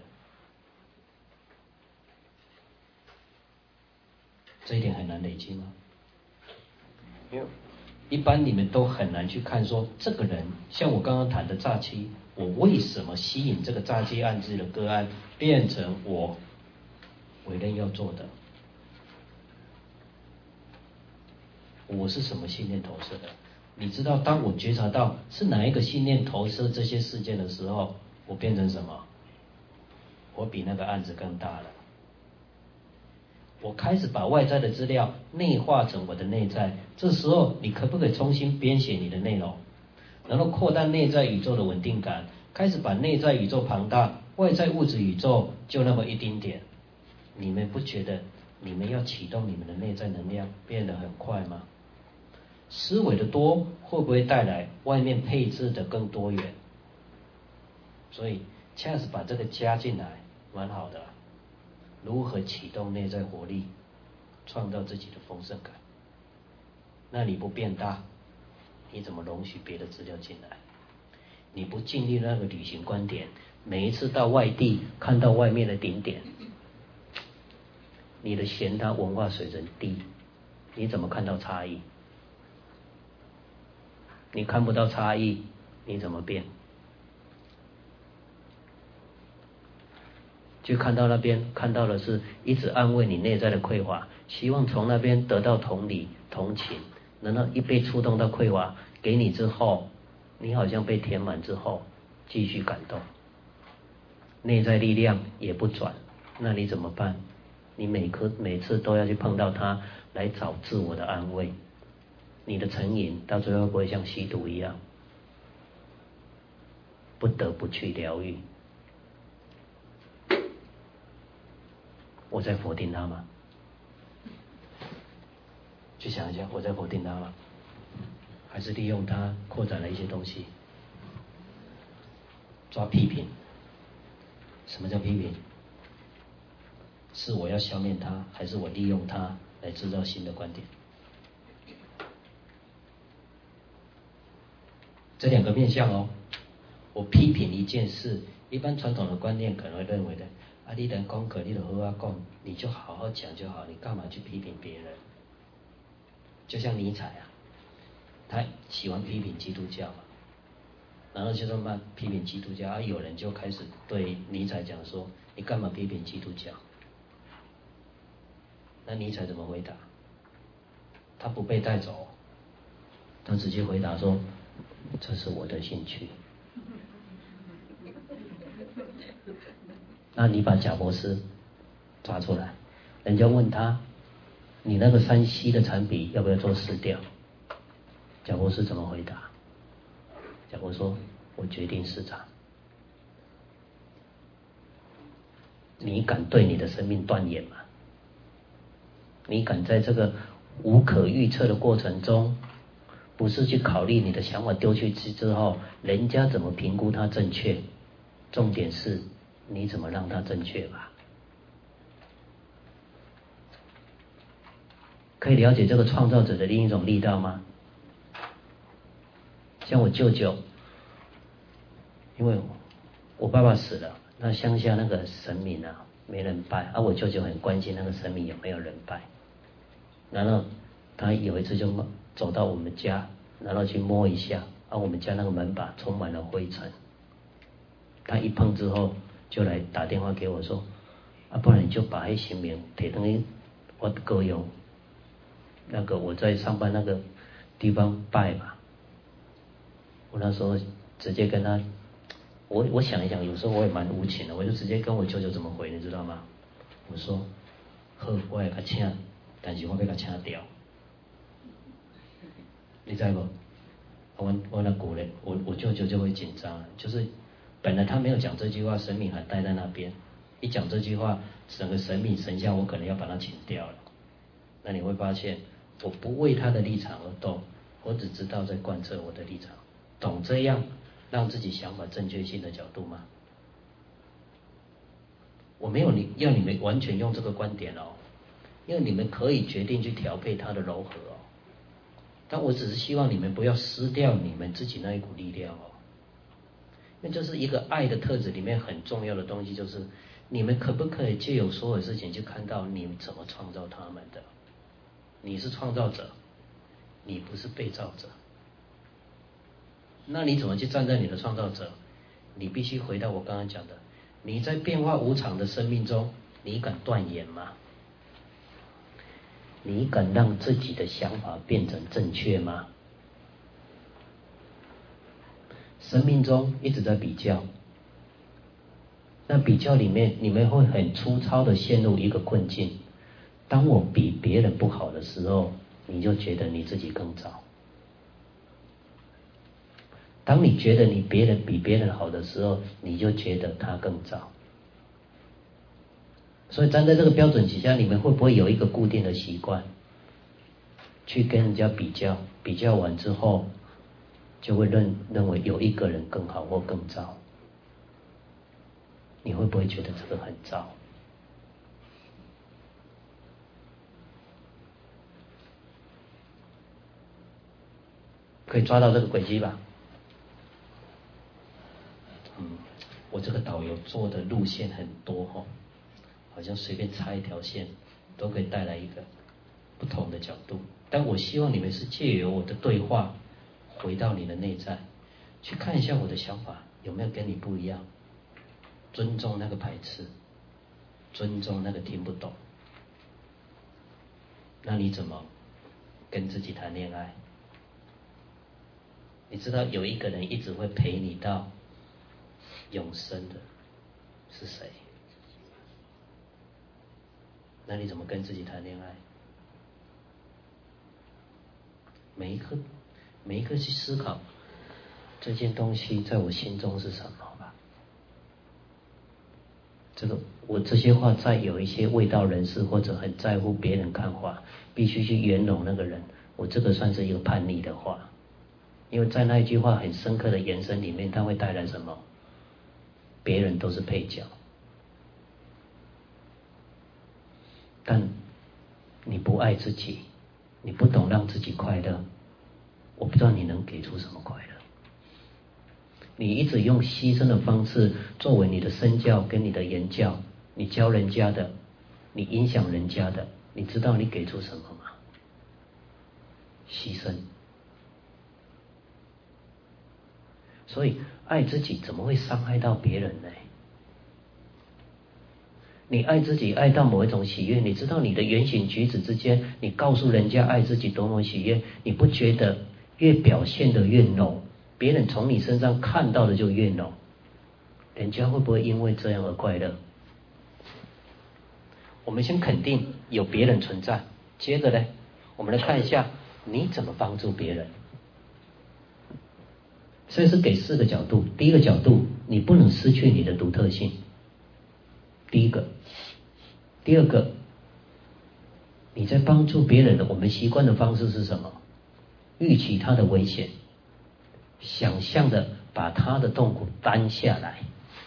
Speaker 2: 这一点很难累积吗？因为一般你们都很难去看说这个人，像我刚刚谈的诈欺，我为什么吸引这个诈欺案子的个案变成我委任要做的？我是什么信念投射的？你知道，当我觉察到是哪一个信念投射这些事件的时候，我变成什么？我比那个案子更大了。我开始把外在的资料内化成我的内在，这时候你可不可以重新编写你的内容，然后扩大内在宇宙的稳定感，开始把内在宇宙庞大，外在物质宇宙就那么一丁点。你们不觉得你们要启动你们的内在能量变得很快吗？思维的多会不会带来外面配置的更多元？所以恰是把这个加进来蛮好的。如何启动内在活力，创造自己的丰盛感？那你不变大，你怎么容许别的资料进来？你不建立那个旅行观点，每一次到外地看到外面的顶点，你的咸淡文化水准低，你怎么看到差异？你看不到差异，你怎么变？就看到那边看到的是一直安慰你内在的匮乏，希望从那边得到同理同情，然后一被触动到匮乏给你之后，你好像被填满之后继续感动，内在力量也不转，那你怎么办？你每颗每次都要去碰到它来找自我的安慰， 你的成瘾到最后会不会像吸毒一样，不得不去疗愈？我在否定它吗？去想一下，我在否定它吗？还是利用它扩展了一些东西？抓批评。什么叫批评？是我要消灭它，还是我利用它来制造新的观点？这两个面向哦。我批评一件事，一般传统的观念可能会认为的，啊，你能讲可你的好好讲，你就好好讲就好，你干嘛去批评别人？就像尼采啊，他喜欢批评基督教嘛，然后就这么批评基督教，啊，有人就开始对尼采讲说，你干嘛批评基督教？那尼采怎么回答？他不被带走，他直接回答说，这是我的兴趣。那你把贾博士抓出来，人家问他，你那个山西的产品要不要做市调？贾博士怎么回答？贾博士说，我决定市场。你敢对你的生命断言吗？你敢在这个无可预测的过程中，不是去考虑你的想法丢去之后，人家怎么评估它正确？重点是你怎么让它正确吧？可以了解这个创造者的另一种力道吗？像我舅舅，因为我爸爸死了，那乡下那个神明啊没人拜，而、啊、我舅舅很关心那个神明有没有人拜。然后他有一次就走到我们家，然后去摸一下，啊，我们家那个门把充满了灰尘。他一碰之后，就来打电话给我说，啊，不然你就把那神明提上去我的高雄，那个我在上班那个地方拜吧。我那时候直接跟他，我我想一想，有时候我也蛮无情的，我就直接跟我舅舅怎么回，你知道吗？我说，好，我会给他请，但是我要给他请掉。你知不？我我那鼓嘞，我我舅舅就会紧张，就是本来他没有讲这句话，神明还待在那边，一讲这句话，整个神明神像我可能要把他请掉了。那你会发现，我不为他的立场而动，我只知道在贯彻我的立场，懂这样让自己想法正确性的角度吗？我没有你要你们完全用这个观点哦，因为你们可以决定去调配它的柔和哦。但我只是希望你们不要失掉你们自己那一股力量哦，因为这是一个爱的特质里面很重要的东西，就是你们可不可以借由所有事情去看到你怎么创造他们的？你是创造者，你不是被造者。那你怎么去站在你的创造者？你必须回到我刚刚讲的，你在变化无常的生命中，你敢断言吗？你敢让自己的想法变成正确吗？生命中一直在比较，那比较里面你们会很粗糙的陷入一个困境。当我比别人不好的时候，你就觉得你自己更糟。当你觉得你别人比别人好的时候，你就觉得他更糟。所以站在这个标准底下，你们会不会有一个固定的习惯，去跟人家比较，比较完之后，就会认认为有一个人更好或更糟？你会不会觉得这个很糟？可以抓到这个轨迹吧？嗯，我这个导游做的路线很多哈、哦，好像随便插一条线都可以带来一个不同的角度。但我希望你们是借由我的对话，回到你的内在，去看一下我的想法有没有跟你不一样，尊重那个排斥，尊重那个听不懂。那你怎么跟自己谈恋爱？你知道有一个人一直会陪你到永生的是谁？那你怎么跟自己谈恋爱？ 每一刻每一刻去思考这件东西在我心中是什么吧。这个我这些话再有一些卫道人士或者很在乎别人看法，必须去圆融那个人，我这个算是一个叛逆的话。因为在那一句话很深刻的延伸里面，它会带来什么？别人都是配角，但你不爱自己，你不懂让自己快乐，我不知道你能给出什么快乐。你一直用牺牲的方式作为你的身教跟你的言教，你教人家的，你影响人家的，你知道你给出什么吗？牺牲。所以爱自己怎么会伤害到别人呢？你爱自己爱到某一种喜悦，你知道你的言行举止之间，你告诉人家爱自己多么喜悦，你不觉得越表现得越浓，别人从你身上看到的就越浓，人家会不会因为这样而快乐？我们先肯定有别人存在，接着呢，我们来看一下你怎么帮助别人。所以是给四个角度。第一个角度，你不能失去你的独特性。第一个，第二个，你在帮助别人的，我们习惯的方式是什么？预期他的危险，想象的把他的痛苦担下来。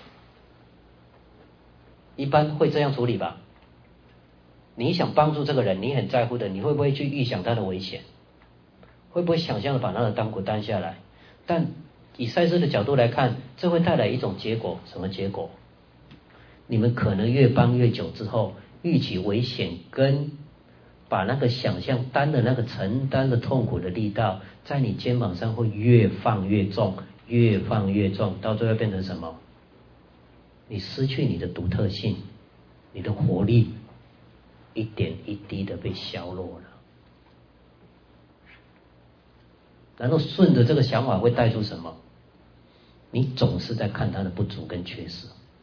Speaker 2: 一般会这样处理吧？你想帮助这个人，你很在乎的，你会不会去预想他的危险？会不会想象的把他的痛苦担下来？但以赛斯的角度来看，这会带来一种结果，什么结果？你们可能越帮越久之后，预期危险跟把那个想象担的那个承担的痛苦的力道，在你肩膀上会越放越重，越放越重，到最后变成什么？你失去你的独特性，你的活力一点一滴的被削弱了。然后顺着这个想法会带出什么？你总是在看他的不足跟缺失，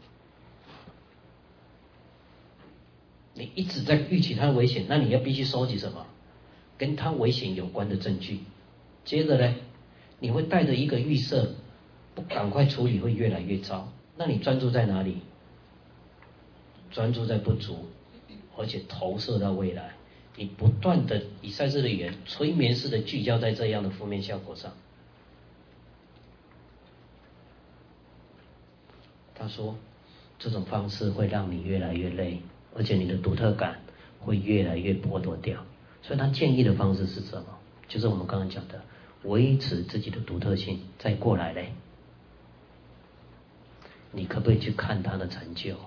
Speaker 2: 你一直在预期他的危险，那你要必须收集什么跟他危险有关的证据。接着呢，你会带着一个预设，不赶快处理会越来越糟。那你专注在哪里？专注在不足，而且投射到未来。你不断的以赛斯的语言催眠式的聚焦在这样的负面效果上。他说这种方式会让你越来越累，而且你的独特感会越来越剥夺掉。所以他建议的方式是什么？就是我们刚刚讲的，维持自己的独特性。再过来嘞，你可不可以去看他的成就？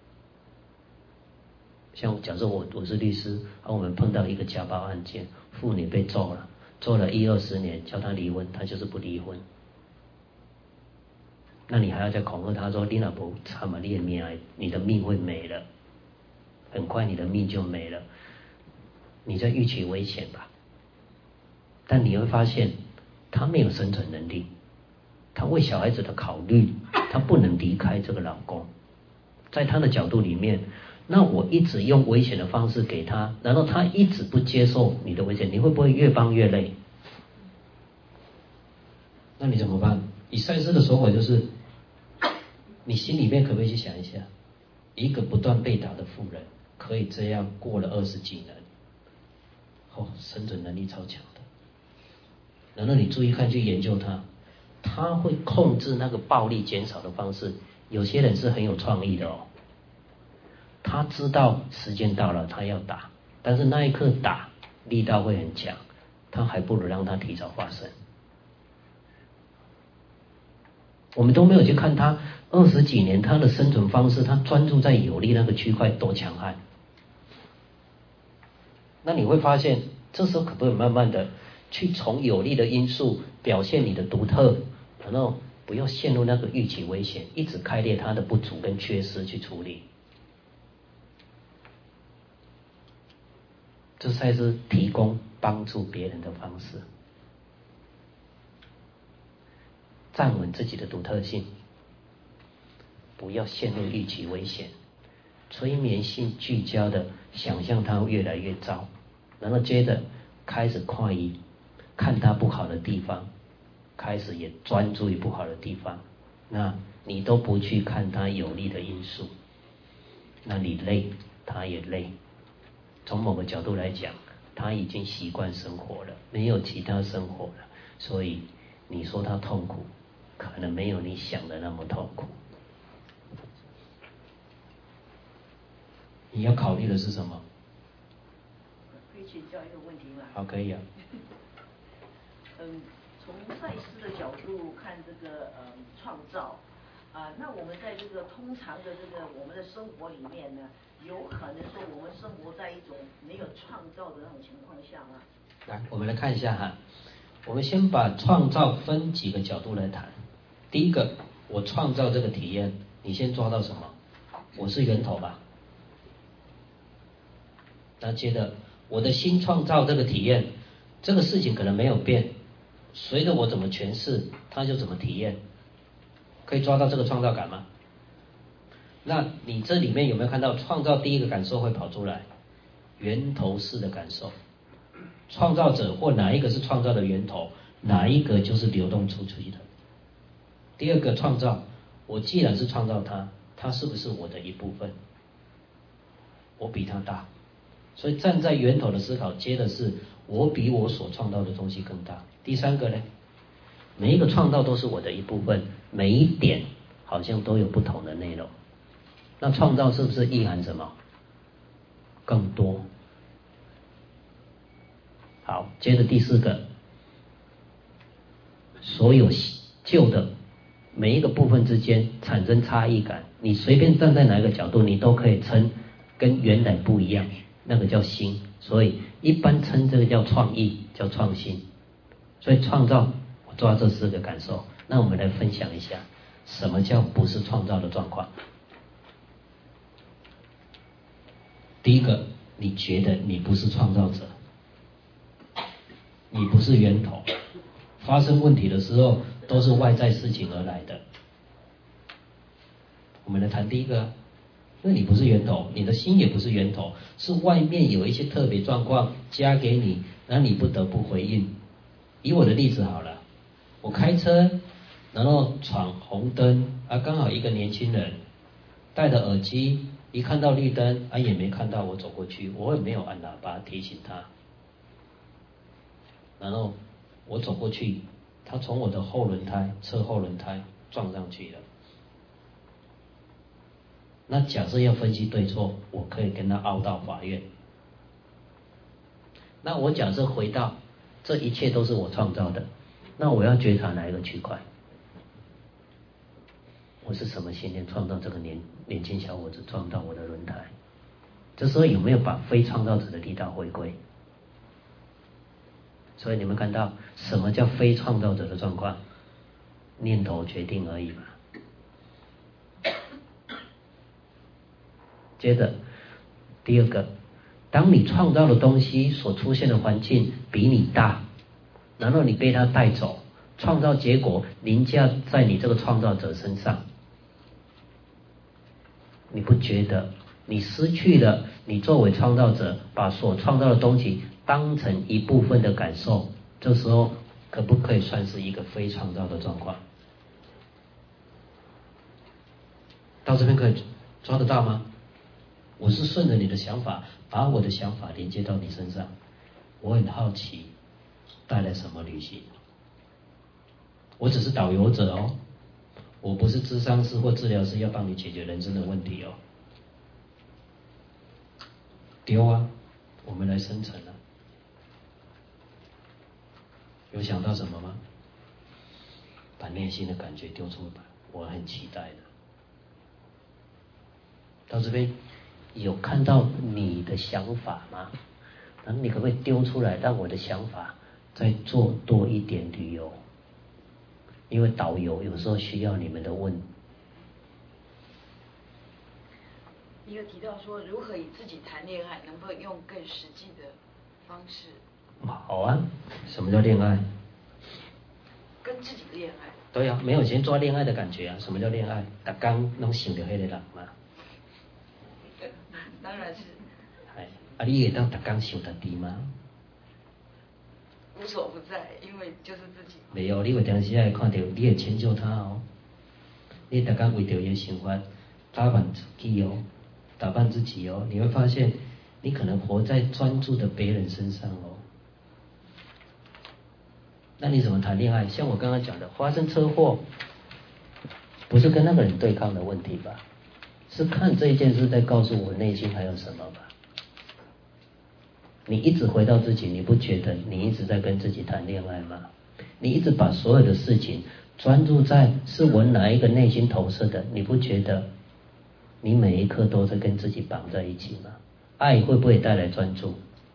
Speaker 2: 像假设我我是律师，而我们碰到一个家暴案件，妇女被揍了，揍了一二十年，叫他离婚，他就是不离婚。那你还要再恐吓他说，你若不惨嘛，你的命，你的命会没了，很快你的命就没了。你在预期危险吧？但你会发现，他没有生存能力，他为小孩子的考虑，他不能离开这个老公。在他的角度里面，那我一直用危险的方式给他，然后他一直不接受你的危险，你会不会越帮越累？那你怎么办？以赛斯的手法就是，你心里面可不可以去想一下，一个不断被打的妇人，可以这样过了二十几年，哦，生存能力超强的。然后你注意看，去研究他，他会控制那个暴力减少的方式。有些人是很有创意的哦，他知道时间到了，他要打，但是那一刻打力道会很强，他还不如让他提早发生。我们都没有去看他二十几年他的生存方式，他专注在有利那个区块多强悍。那你会发现，这时候可不可以慢慢的去从有利的因素表现你的独特，然后不要陷入那个预期危险，一直开列他的不足跟缺失去处理。这才是提供帮助别人的方式。站稳自己的独特性，不要陷入预期危险，催眠性聚焦的想象它越来越糟，然后接着开始看伊， 看他不好的地方，开始也专注于不好的地方，那你都不去看他有利的因素，那你累，他也累。从某个角度来讲，他已经习惯生活了，没有其他生活了，所以你说他痛苦，可能没有你想的那么痛苦。你要考虑的是什么？
Speaker 3: 可以请教一个问题吗？
Speaker 2: 好，可以啊。
Speaker 3: 嗯，从赛斯的角度看这个嗯创造，啊、呃，那我们在这个通常的这个我们的生活里面呢，有可能说我们生活在一种没有创造的那种情况下吗？
Speaker 2: 来，我们来看一下哈。我们先把创造分几个角度来谈。第一个，我创造这个体验，你先抓到什么？我是源头吧。那接着，我的心创造这个体验，这个事情可能没有变，随着我怎么诠释，它就怎么体验。可以抓到这个创造感吗？那你这里面有没有看到创造第一个感受会跑出来？源头式的感受。创造者或哪一个是创造的源头，哪一个就是流动出去的。第二个创造，我既然是创造它，它是不是我的一部分？我比它大，所以站在源头的思考，接的是我比我所创造的东西更大。第三个呢，每一个创造都是我的一部分，每一点好像都有不同的内容。那创造是不是意含什么？更多。好，接着第四个，所有旧的每一个部分之间产生差异感，你随便站在哪一个角度，你都可以称跟原来不一样，那个叫新。所以一般称这个叫创意，叫创新。所以创造，我抓这四个感受。那我们来分享一下，什么叫不是创造的状况？第一个，你觉得你不是创造者，你不是源头，发生问题的时候都是外在事情而来的。我们来谈第一个，因为你不是源头，你的心也不是源头，是外面有一些特别状况加给你，那你不得不回应。以我的例子好了，我开车，然后闯红灯啊，刚好一个年轻人戴着耳机，一看到绿灯啊也没看到我走过去，我也没有按喇叭提醒他。然后我走过去，他从我的后轮胎、侧后轮胎撞上去了。那假设要分析对错，我可以跟他凹到法院。那我假设回到这一切都是我创造的，那我要觉察哪一个区块？我是什么信念创造这个年年轻小伙子撞到我的轮胎？这时候有没有把非创造者的力道回归？所以你们看到什么叫非创造者的状况？念头决定而已嘛。接着第二个，当你创造的东西所出现的环境比你大，然后你被它带走，创造结果凌驾在你这个创造者身上，你不觉得你失去了你作为创造者把所创造的东西当成一部分的感受，这时候可不可以算是一个非创造的状况？到这边可以抓得到吗？我是顺着你的想法，把我的想法连接到你身上。我很好奇，带来什么旅行？我只是导游者哦，我不是咨商师或治疗师，要帮你解决人生的问题哦。丢啊，我们来生成啊。有想到什么吗？把内心的感觉丢出来，我很期待的。到这边有看到你的想法吗？然后你可不可以丢出来，让我的想法再做多一点旅游？因为导游有时候需要你们的问。
Speaker 4: 你有提到说如何与自己谈恋爱，能不能用更实际的方式？
Speaker 2: 好啊，什么叫恋爱？
Speaker 4: 跟自己恋爱。
Speaker 2: 对啊，没有先抓恋爱的感觉啊。什么叫恋爱？每天拢想着迄个人嘛。
Speaker 4: 当然是。
Speaker 2: 哎，啊，你会当每天想家己吗？
Speaker 4: 无所不在，因为就是自己。
Speaker 2: 没有，你有当时会看到，你会迁就他哦。你大概为着伊想法打扮自己哦，打扮自己哦，你会发现你可能活在专注的别人身上哦。那你怎么谈恋爱？像我刚刚讲的，发生车祸，不是跟那个人对抗的问题吧？是看这一件事在告诉我内心还有什么吧？你一直回到自己，你不觉得你一直在跟自己谈恋爱吗？你一直把所有的事情专注在是我哪一个内心投射的，你不觉得你每一刻都在跟自己绑在一起吗？爱会不会带来专注？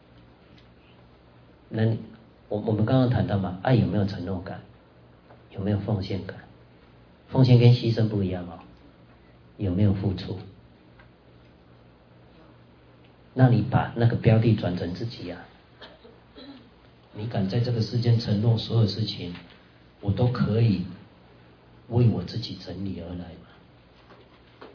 Speaker 2: 那你我我们刚刚谈到嘛，爱有没有承诺感？有没有奉献感？奉献跟牺牲不一样哦。有没有付出？那你把那个标的转成自己呀、啊？你敢在这个世间承诺所有事情，我都可以为我自己整理而来吗？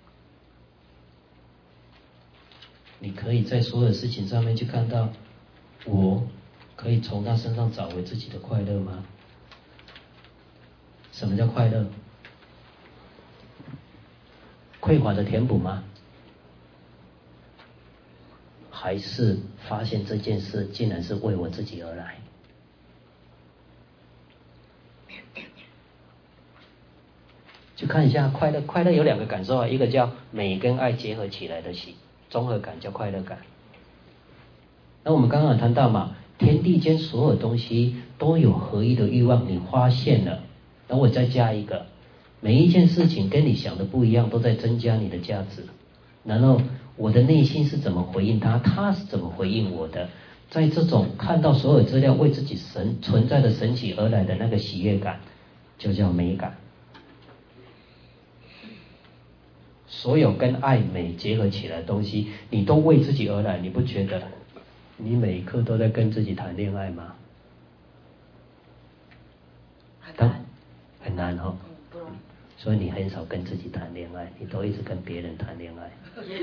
Speaker 2: 你可以在所有事情上面去看到，我可以从他身上找回自己的快乐吗？什么叫快乐？匮乏的填补吗？还是发现这件事竟然是为我自己而来？去看一下快乐，快乐有两个感受啊，一个叫美跟爱结合起来的喜综合感，叫快乐感。那我们刚刚有谈到嘛，天地间所有东西都有合一的欲望，你发现了，那我再加一个，每一件事情跟你想的不一样，都在增加你的价值。然后我的内心是怎么回应他，他是怎么回应我的，在这种看到所有资料为自己神存在的神奇而来的那个喜悦感，就叫美感。所有跟爱美结合起来的东西，你都为自己而来，你不觉得你每一刻都在跟自己谈恋爱吗？
Speaker 4: 很难，
Speaker 2: 很难哦。
Speaker 4: 嗯，不容易。
Speaker 2: 所以你很少跟自己谈恋爱，你都一直跟别人谈恋爱。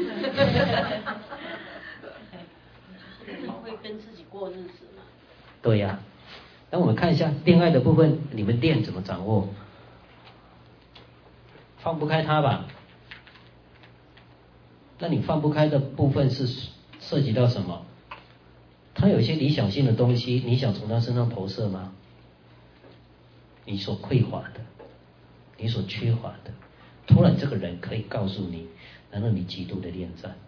Speaker 3: 你会跟自己过日子吗？
Speaker 2: 对呀、啊。那我们看一下恋爱的部分，你们恋怎么掌握？放不开他吧。那你放不开的部分是涉及到什么？他有一些理想性的东西，你想从他身上投射吗？你所匮乏的，你所缺乏的，突然这个人可以告诉你，难道你极度的恋战？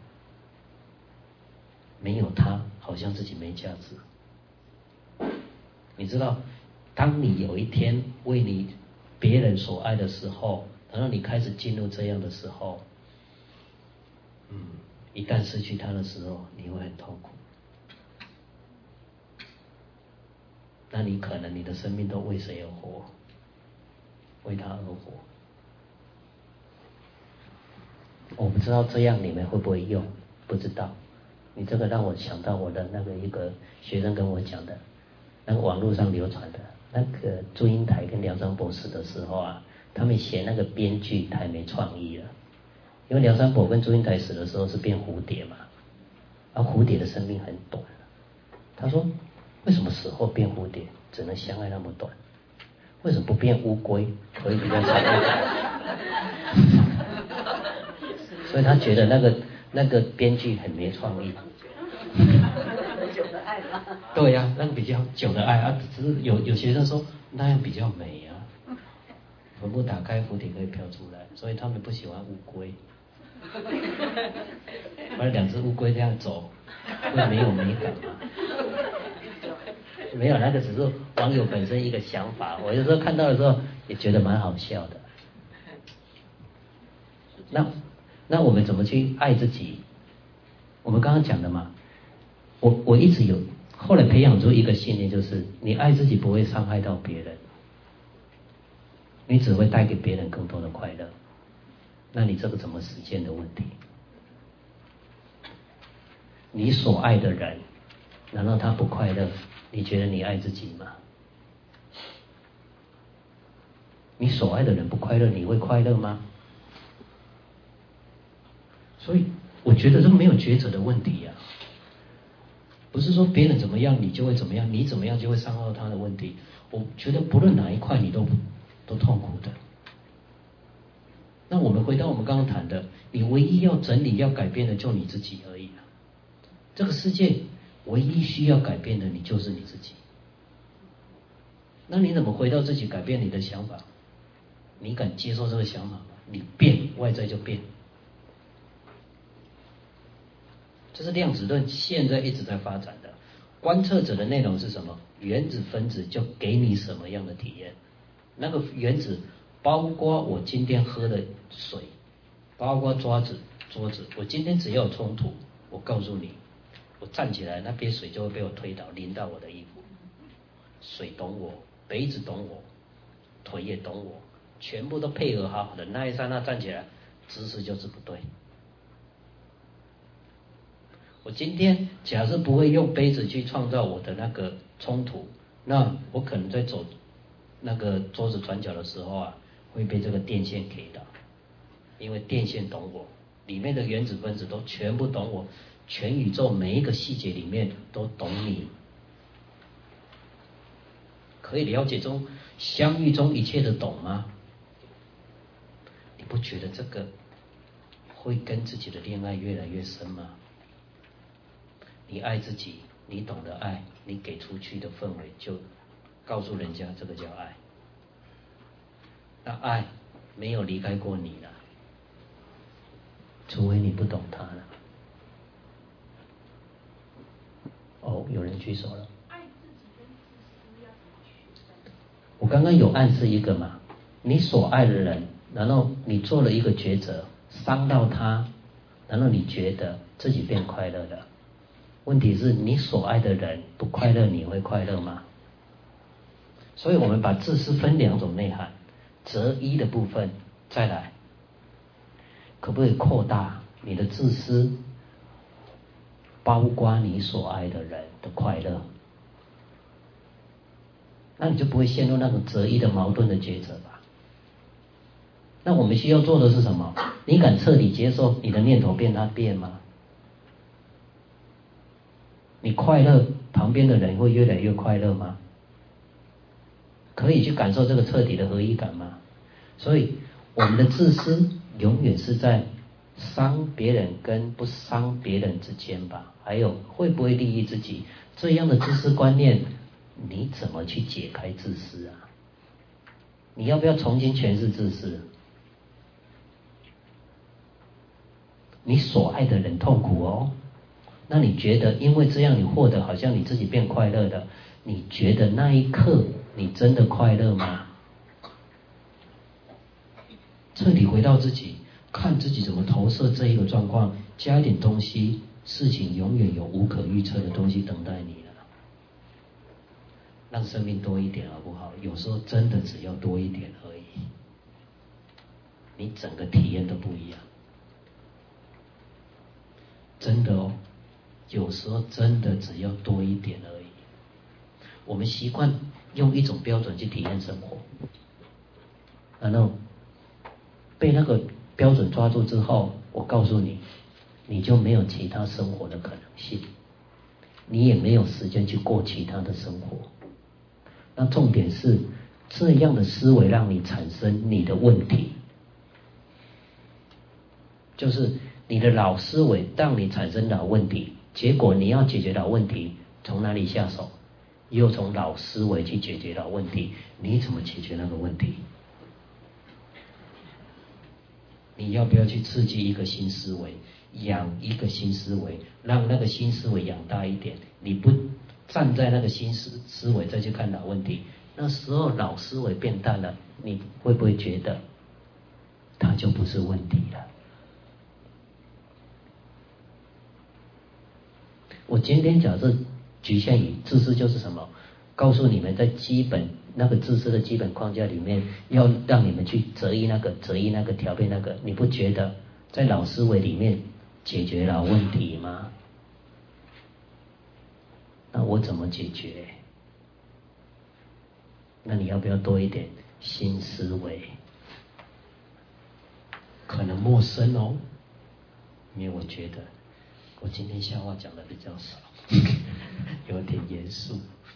Speaker 2: 没有他，好像自己没价值。你知道，当你有一天为你别人所爱的时候，然后你开始进入这样的时候，嗯，一旦失去他的时候，你会很痛苦。那你可能你的生命都为谁而活？为他而活。我不知道这样你们会不会用，不知道。你这个让我想到我的那个一个学生跟我讲的，那个网络上流传的那个祝英台跟梁山伯死的时候啊，他们写那个编剧太没创意了。因为梁山伯跟祝英台死的时候是变蝴蝶嘛，而蝴蝶的生命很短。他说，为什么死后变蝴蝶只能相爱那么短？为什么不变乌龟可以比较长一点？所以他觉得那个那个编剧很没创意。
Speaker 3: 很久的爱吗？
Speaker 2: 对呀、啊，那个比较久的爱啊，只是有有学生说那样比较美啊，坟墓打开蝴蝶可以飘出来，所以他们不喜欢乌龟。把两只乌龟这样走，会没有美感吗？没有，那个只是网友本身一个想法。我有时候看到的时候也觉得蛮好笑的。那那我们怎么去爱自己？我们刚刚讲的嘛，我我一直有，后来培养出一个信念，就是你爱自己不会伤害到别人，你只会带给别人更多的快乐。那你这个怎么实现的问题？你所爱的人，难道他不快乐？你觉得你爱自己吗？你所爱的人不快乐，你会快乐吗？所以我觉得这没有抉择的问题呀、啊。 不是说别人怎么样你就会怎么样，你怎么样就会伤到他的问题。我觉得不论哪一块你都都痛苦的。那我们回到我们刚刚谈的，你唯一要整理要改变的就你自己而已啊。这个世界唯一需要改变的你就是你自己。那你怎么回到自己改变你的想法？你敢接受这个想法吗？你变，外在就变。这是量子论现在一直在发展的。观测者的内容是什么？原子分子就给你什么样的体验？那个原子包括我今天喝的水，包括桌子桌子，我今天只要有冲突，我告诉你，我站起来，那杯水就会被我推倒，淋到我的衣服。水懂我，杯子懂我，腿也懂我，全部都配合好好的，那一刹那站起来，姿势就是不对。我今天假设不会用杯子去创造我的那个冲突，那我可能在走那个桌子转角的时候啊，会被这个电线给到，因为电线懂我，里面的原子分子都全部懂我，全宇宙每一个细节里面都懂你。可以了解中相遇中一切的懂吗？你不觉得这个会跟自己的恋爱越来越深吗？你爱自己，你懂得爱，你给出去的氛围就告诉人家这个叫爱。那爱没有离开过你了，除非你不懂它了。哦，有人举手了。我刚刚有暗示一个嘛，你所爱的人，然后你做了一个抉择，伤到他，然后你觉得自己变快乐了。问题是你所爱的人不快乐，你会快乐吗？所以我们把自私分两种内涵，择一的部分再来，可不可以扩大你的自私，包括你所爱的人的快乐？那你就不会陷入那种择一的矛盾的抉择吧？那我们需要做的是什么？你敢彻底接受你的念头变它变吗？你快乐，旁边的人会越来越快乐吗？可以去感受这个彻底的合一感吗？所以我们的自私永远是在伤别人跟不伤别人之间吧？还有会不会利益自己？这样的自私观念，你怎么去解开自私啊？你要不要重新诠释自私？你所爱的人痛苦哦，那你觉得因为这样你获得好像你自己变快乐的，你觉得那一刻你真的快乐吗？彻底回到自己，看自己怎么投射这一个状况，加一点东西，事情永远有无可预测的东西等待你了。让生命多一点好不好？有时候真的只要多一点而已，你整个体验都不一样。真的哦，有时候真的只要多一点而已。我们习惯用一种标准去体验生活，然后被那个标准抓住之后，我告诉你，你就没有其他生活的可能性，你也没有时间去过其他的生活。那重点是，这样的思维让你产生你的问题，就是你的老思维让你产生老问题，结果你要解决老问题，从哪里下手？又从老思维去解决老问题，你怎么解决那个问题？你要不要去刺激一个新思维，养一个新思维，让那个新思维养大一点？你不站在那个新思思维再去看老问题，那时候老思维变淡了，你会不会觉得它就不是问题了？我今天假设局限于自私就是什么，告诉你们在基本那个自私的基本框架里面，要让你们去择一那个择一那个调配那个，你不觉得在老思维里面解决老问题吗？那我怎么解决？那你要不要多一点新思维？可能陌生哦，因为我觉得我今天笑话讲的比较少。 有点严肃。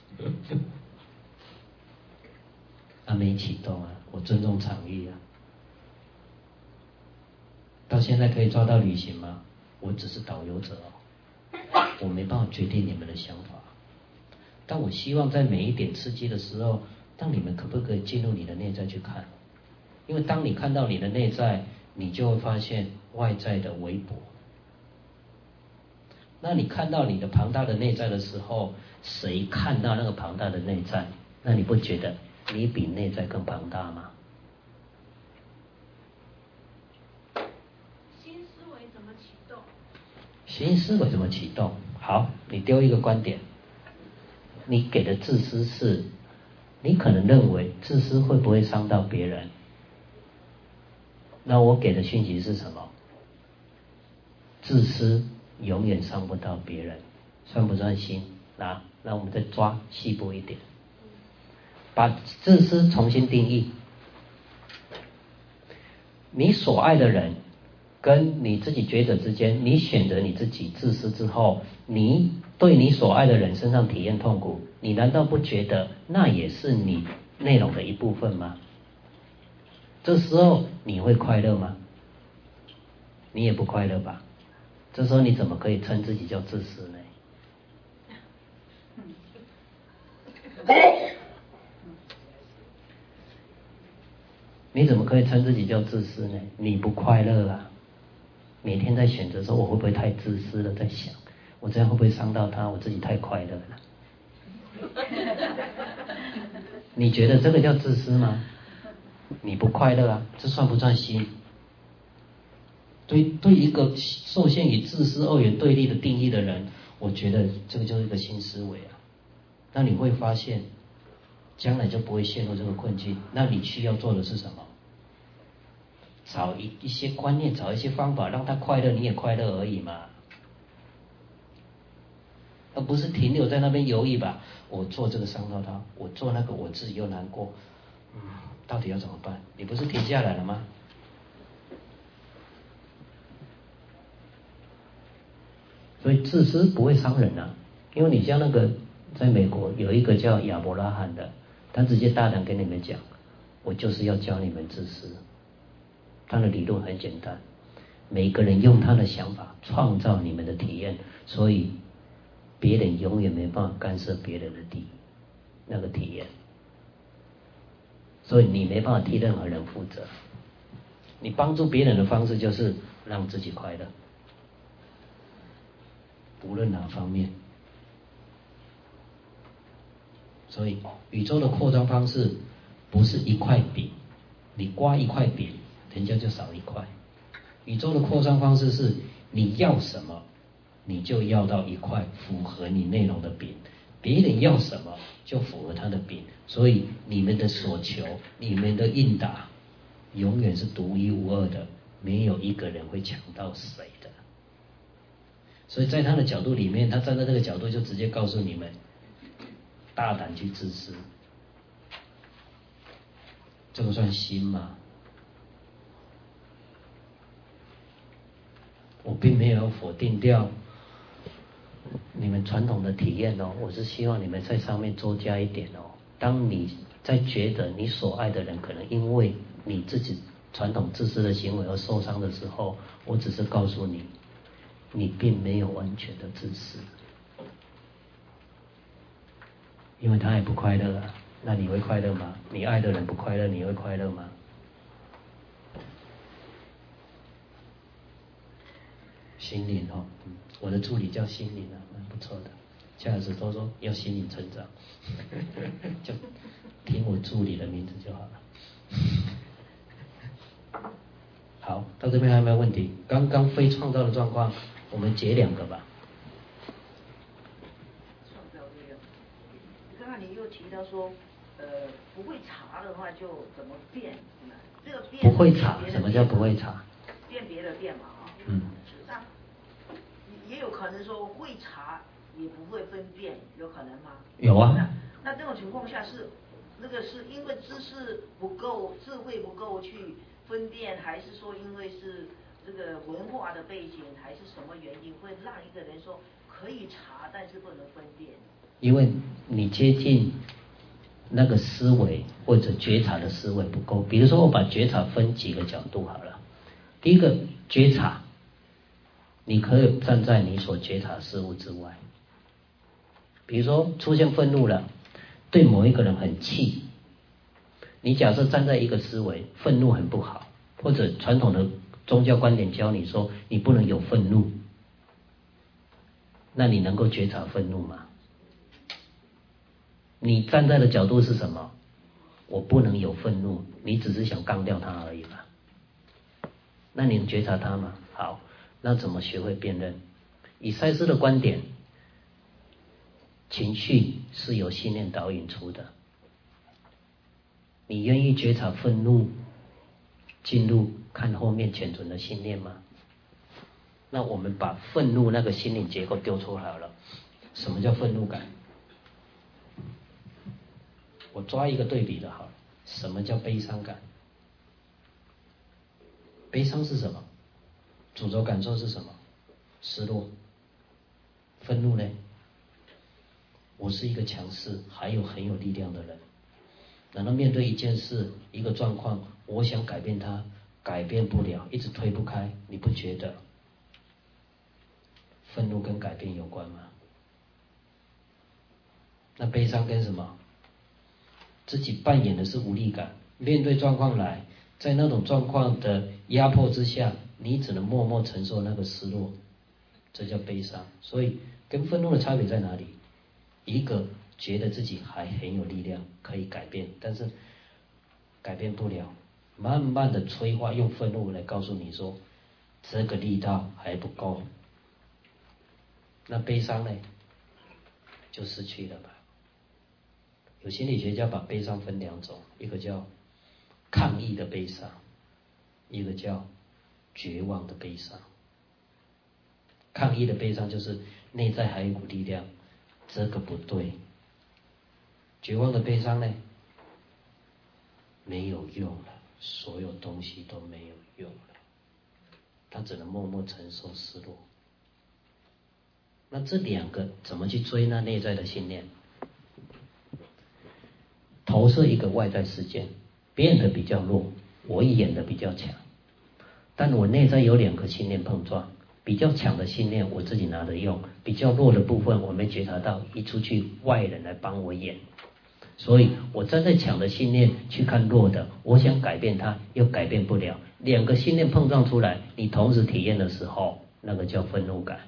Speaker 2: 啊，没启动啊，我尊重场域啊。到现在可以抓到旅行吗？我只是导游者哦，我没办法决定你们的想法。但我希望在每一点刺激的时候，让你们可不可以进入你的内在去看？因为当你看到你的内在，你就会发现外在的微薄。那你看到你的庞大的内在的时候，谁看到那个庞大的内在？那你不觉得你比内在更庞大吗？
Speaker 5: 新思维怎么启动？
Speaker 2: 新思维怎么启动？好，你丢一个观点，你给的自私是，你可能认为自私会不会伤到别人？那我给的讯息是什么？自私永远伤不到别人，算不算新？那那我们再抓细部一点，把自私重新定义。你所爱的人跟你自己觉者之间，你选择你自己自私之后，你对你所爱的人身上体验痛苦，你难道不觉得那也是你内容的一部分吗？这时候你会快乐吗？你也不快乐吧？这时候你怎么可以称自己叫自私呢？你怎么可以称自己叫自私呢？你不快乐啊！每天在选择说我会不会太自私了，在想我这样会不会伤到他，我自己太快乐了。你觉得这个叫自私吗？你不快乐啊，这算不算心？对对一个受限于自私二元对立的定义的人，我觉得这个就是一个新思维啊。那你会发现将来就不会陷入这个困境。那你需要做的是什么？找一一些观念，找一些方法，让他快乐，你也快乐而已嘛，而不是停留在那边犹豫吧。我做这个伤到他，我做那个我自己又难过，嗯，到底要怎么办？你不是停下来了吗？所以自私不会伤人啊，因为你像那个在美国有一个叫亚伯拉罕的，他直接大胆跟你们讲，我就是要教你们自私。他的理论很简单，每个人用他的想法创造你们的体验，所以别人永远没办法干涉别人的体那个体验，所以你没办法替任何人负责。你帮助别人的方式就是让自己快乐，无论哪方面。所以宇宙的扩张方式不是一块饼，你刮一块饼，人家就少一块。宇宙的扩张方式是你要什么，你就要到一块符合你内容的饼，别人要什么就符合他的饼。所以你们的所求，你们的应答，永远是独一无二的，没有一个人会抢到谁的。所以在他的角度里面，他站在这个角度就直接告诉你们，大胆去自私。这个算新吗？我并没有要否定掉你们传统的体验哦，我是希望你们在上面多加一点哦。当你在觉得你所爱的人可能因为你自己传统自私的行为而受伤的时候，我只是告诉你，你并没有完全的自私，因为他也不快乐啊。那你会快乐吗？你爱的人不快乐，你会快乐吗？心灵哦，嗯，我的助理叫心灵啊，蛮不错的。下次都说要心灵成长，就听我助理的名字就好了。好，到这边还有没有问题？刚刚非创造的状况，我们解两个吧。
Speaker 3: 创造这个，刚刚你又提到说，呃，不会查的话就怎么变？这个变
Speaker 2: 不会查，什么叫不会查？
Speaker 3: 辨别的辨嘛啊。
Speaker 2: 嗯。
Speaker 3: 那也有可能说会查也不会分辨，有可能吗？
Speaker 2: 有啊。
Speaker 3: 那那这种情况下是那个是因为知识不够、智慧不够去分辨，还是说因为是这个文化的背景，还是什么原因会让一个人说可以查，但是不能分辨？
Speaker 2: 因为你接近那个思维或者觉察的思维不够。比如说我把觉察分几个角度好了。第一个觉察，你可以站在你所觉察事物之外。比如说出现愤怒了，对某一个人很气，你假设站在一个思维，愤怒很不好，或者传统的宗教观点教你说你不能有愤怒，那你能够觉察愤怒吗？你站在的角度是什么？我不能有愤怒，你只是想干掉他而已嘛。那你能觉察他吗？好，那怎么学会辨认？以赛斯的观点，情绪是由信念导引出的。你愿意觉察愤怒，进入看后面潜存的信念吗？那我们把愤怒那个心理结构丢出来了。什么叫愤怒感？我抓一个对比的好了。什么叫悲伤感？悲伤是什么？主轴感受是什么？失落。愤怒呢？我是一个强势还有很有力量的人，难道面对一件事一个状况，我想改变它，改变不了，一直推不开，你不觉得愤怒跟改变有关吗？那悲伤跟什么？自己扮演的是无力感，面对状况来，在那种状况的压迫之下，你只能默默承受那个失落，这叫悲伤。所以跟愤怒的差别在哪里？一个觉得自己还很有力量可以改变，但是改变不了，慢慢的催化，用愤怒来告诉你说这个力道还不够。那悲伤呢，就失去了吧。有心理学家把悲伤分两种，一个叫抗议的悲伤，一个叫绝望的悲伤。抗议的悲伤就是内在还有一股力量，这个不对。绝望的悲伤呢，没有用了，所有东西都没有用了，他只能默默承受失落。那这两个怎么去追那内在的信念？投射一个外在事件，变得比较弱，我演得比较强，但我内在有两个信念碰撞，比较强的信念我自己拿着用，比较弱的部分我没觉察到，一出去外人来帮我演，所以我站在强的信念去看弱的，我想改变它又改变不了，两个信念碰撞出来，你同时体验的时候，那个叫愤怒感。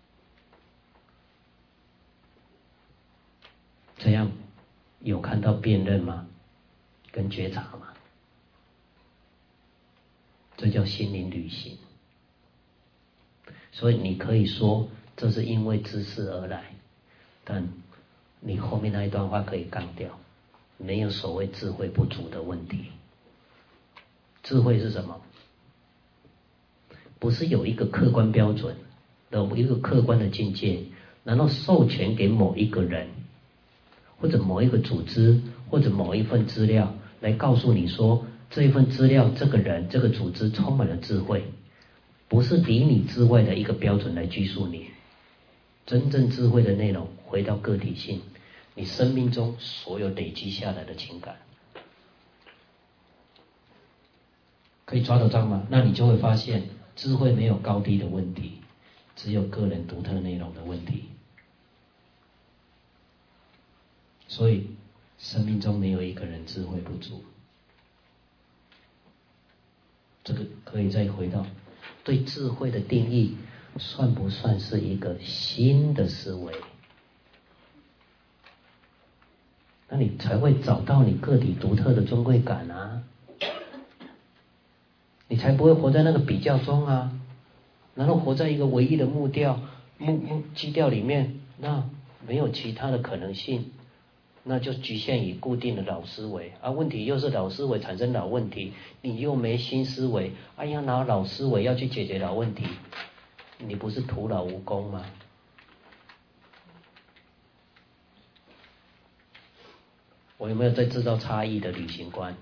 Speaker 2: 这样有看到辨认吗？跟觉察吗？这叫心灵旅行。所以你可以说这是因为知识而来，但你后面那一段话可以杠掉，没有所谓智慧不足的问题。智慧是什么？不是有一个客观标准，有一个客观的境界，然后授权给某一个人或者某一个组织或者某一份资料来告诉你说，这一份资料这个人这个组织充满了智慧，不是离你之外的一个标准来拘束你。真正智慧的内容回到个体性，你生命中所有累积下来的情感，可以抓得到吗？那你就会发现智慧没有高低的问题，只有个人独特内容的问题。所以生命中没有一个人智慧不足。这个可以再回到对智慧的定义，算不算是一个新的思维？那你才会找到你个体独特的尊贵感啊，你才不会活在那个比较中啊，然后活在一个唯一的目调目目基调里面，那没有其他的可能性，那就局限于固定的老思维啊。问题又是老思维产生老问题，你又没新思维，哎呀，拿老思维要去解决老问题，你不是徒劳无功吗？我有没有在制造差异的旅行观？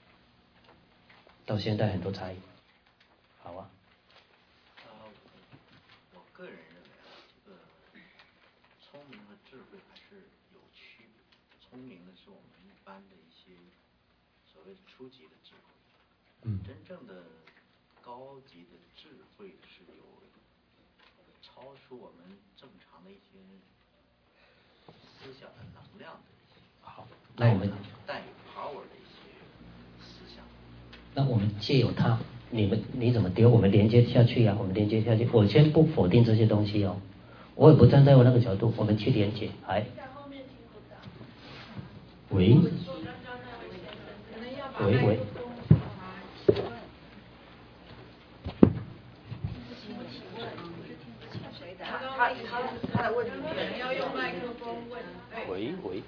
Speaker 2: 到现在很多差异。好啊。
Speaker 6: 呃，我个人认为啊，这个聪明和智慧还是聪明呢，是我们一般的一些所谓的初级的智慧。
Speaker 2: 嗯，
Speaker 6: 真正的高级的智慧是有超出我们正常的一些思想的能量的一些，
Speaker 2: 好，那我们
Speaker 6: 带有 power 的一些思想。
Speaker 2: 那我们借由它，你们你怎么丢？我们连接下去呀、啊，我们连接下去。我先不否定这些东西哦，我也不站在我那个角度，我们去连接。来，喂，喂喂。
Speaker 3: 他他他的问题可能
Speaker 5: 要用麦克风问。
Speaker 2: 喂喂。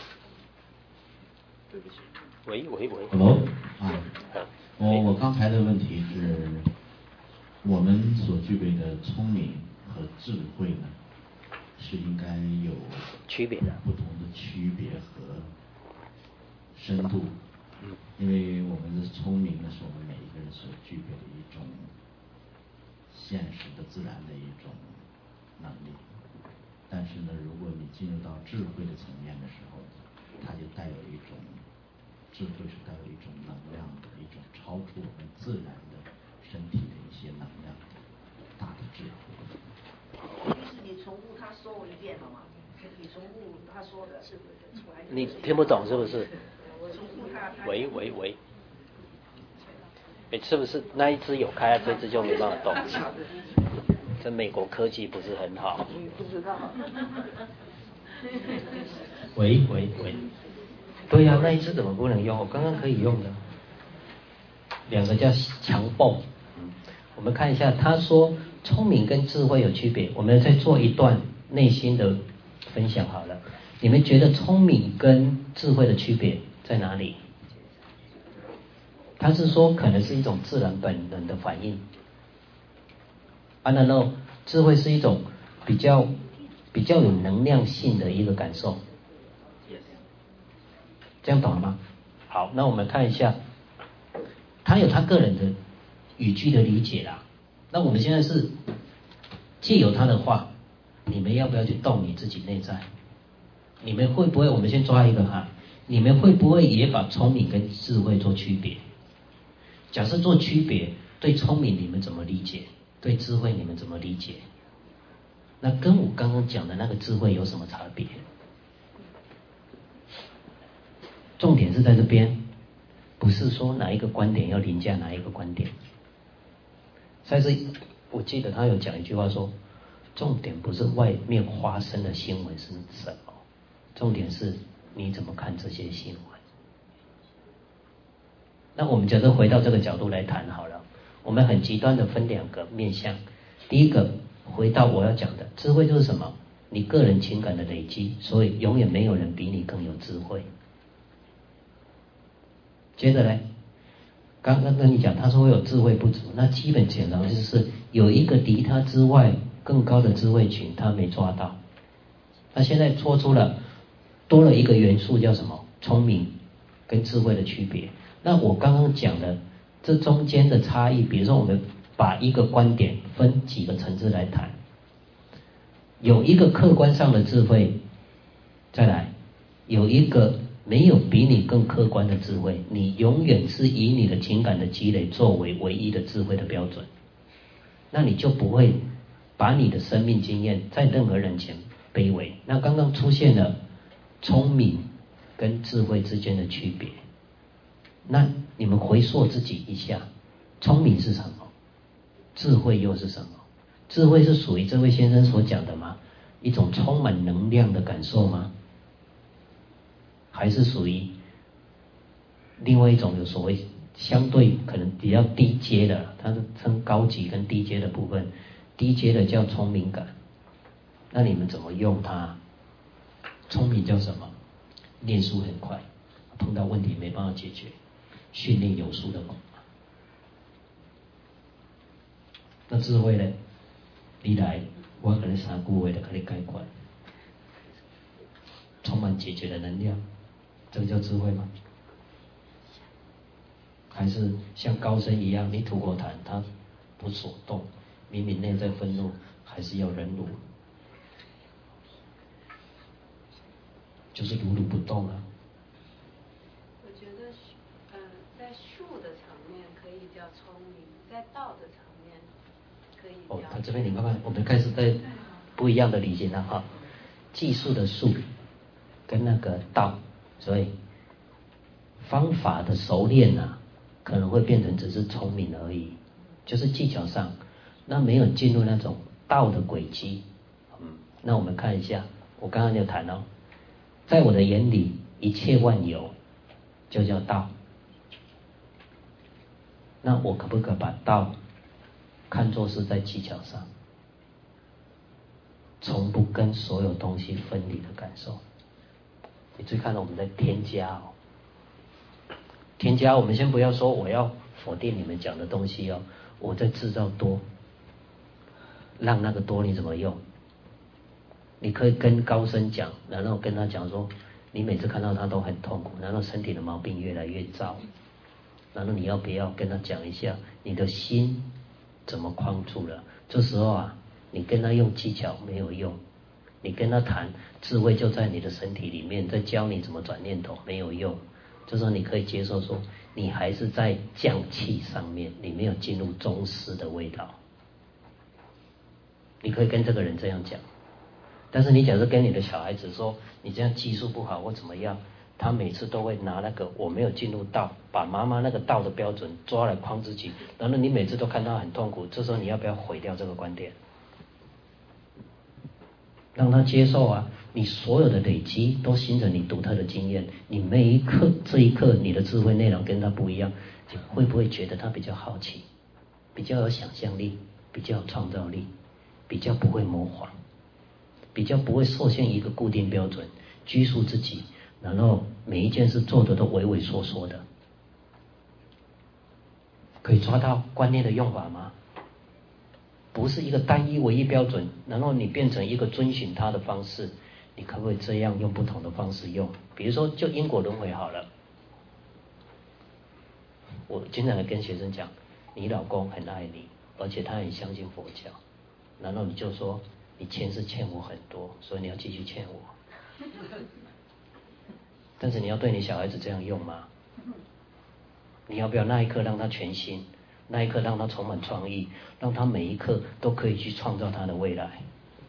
Speaker 6: 对不起。
Speaker 2: 喂喂喂。
Speaker 7: Hello， 啊，我我刚才的问题是，我们所具备的聪明和智慧呢，是应该有
Speaker 2: 区别的，
Speaker 7: 不同的区别和深度。嗯，因为我们的聪明呢，是我们每一个人所具备的一种现实的、自然的一种能力。但是呢，如果你进入到智慧的层面的时候，它就带有一种智慧是带有一种能量的一种超出我们自然的身体的一些能量的大的智慧。
Speaker 3: 于是你重复他说一遍好吗？你重复他说的是不是出来？
Speaker 2: 你听不懂是不是？
Speaker 3: 重复他。
Speaker 2: 喂喂喂。哎，是不是那一只有开，这只就没办法动？这美国科技不是很好。
Speaker 3: 不知道。
Speaker 2: 喂喂喂。对呀、啊，那一只怎么不能用？我刚刚可以用的。两个叫强蹦。嗯，我们看一下，他说聪明跟智慧有区别。我们再做一段内心的分享好了。你们觉得聪明跟智慧的区别在哪里？他是说可能是一种自然本能的反应。啊，然后智慧是一种比较比较有能量性的一个感受。这样懂了吗？好，那我们看一下，他有他个人的语句的理解啦。那我们现在是借由他的话，你们要不要去动你自己内在？你们会不会？我们先抓一个哈，你们会不会也把聪明跟智慧做区别？假设做区别，对聪明你们怎么理解？对智慧你们怎么理解？那跟我刚刚讲的那个智慧有什么差别？重点是在这边，不是说哪一个观点要凌驾哪一个观点。但是我记得他有讲一句话说，重点不是外面发生的新闻是什么，重点是你怎么看这些新闻。那我们假设回到这个角度来谈好了，我们很极端的分两个面向。第一个，回到我要讲的，智慧就是什么？你个人情感的累积，所以永远没有人比你更有智慧。接着呢，刚刚跟你讲，他说会有智慧不足，那基本简单就是有一个离他之外更高的智慧群，他没抓到。那现在说出了多了一个元素，叫什么？聪明跟智慧的区别。那我刚刚讲的这中间的差异，比如说我们把一个观点分几个层次来谈，有一个客观上的智慧，再来有一个没有比你更客观的智慧，你永远是以你的情感的积累作为唯一的智慧的标准，那你就不会把你的生命经验在任何人前卑微。那刚刚出现了聪明跟智慧之间的区别，那你们回溯自己一下，聪明是什么？智慧又是什么？智慧是属于这位先生所讲的吗？一种充满能量的感受吗？还是属于另外一种有所谓相对可能比较低阶的，它是分高级跟低阶的部分，低阶的叫聪明感。那你们怎么用它？聪明叫什么？念书很快，碰到问题没办法解决，训练有素的猛。那智慧呢？你来，我可能三句话就可以概括，充满解决的能量，这个叫智慧吗？还是像高僧一样，你吐口痰，他不所动，明明内在愤怒，还是要忍辱？ 就是如如不动啊。
Speaker 5: 我觉得，呃，在术的层面可以叫聪明，在道的层面可以叫。
Speaker 2: 哦，他这边你看看，我们开始在不一样的理解了哈。技术的术跟那个道，所以方法的熟练啊，可能会变成只是聪明而已，就是技巧上，那没有进入那种道的轨迹。嗯，那我们看一下，我刚刚就谈到，在我的眼里，一切万有就叫道。那我可不可以把道看作是在技巧上，从不跟所有东西分离的感受？你注意看到我们在添加哦，添加，我们先不要说我要否定你们讲的东西哦，我在制造多，让那个多你怎么用？你可以跟高僧讲，然后跟他讲说，你每次看到他都很痛苦，然后身体的毛病越来越糟，然后你要不要跟他讲一下你的心怎么框住了？这时候啊，你跟他用技巧没有用，你跟他谈智慧就在你的身体里面，在教你怎么转念头没有用。这时候你可以接受说，你还是在降气上面，你没有进入宗师的味道。你可以跟这个人这样讲。但是你假设跟你的小孩子说，你这样技术不好或怎么样，他每次都会拿那个我没有进入道，把妈妈那个道的标准抓来框自己，然后你每次都看他很痛苦，这时候你要不要毁掉这个观点？让他接受啊，你所有的累积都形成你独特的经验，你每一刻这一刻你的智慧内容跟他不一样，你会不会觉得他比较好奇，比较有想象力，比较有创造力，比较不会模仿，比较不会受限一个固定标准，拘束自己，然后每一件事做的都畏畏缩缩的？可以抓到观念的用法吗？不是一个单一唯一标准，然后你变成一个遵循它的方式，你可不可以这样用不同的方式用？比如说就因果轮回好了，我经常来跟学生讲，你老公很爱你，而且他很相信佛教，然后你就说你前世欠我很多，所以你要继续欠我。但是你要对你小孩子这样用吗？你要不要那一刻让他全新，那一刻让他充满创意，让他每一刻都可以去创造他的未来？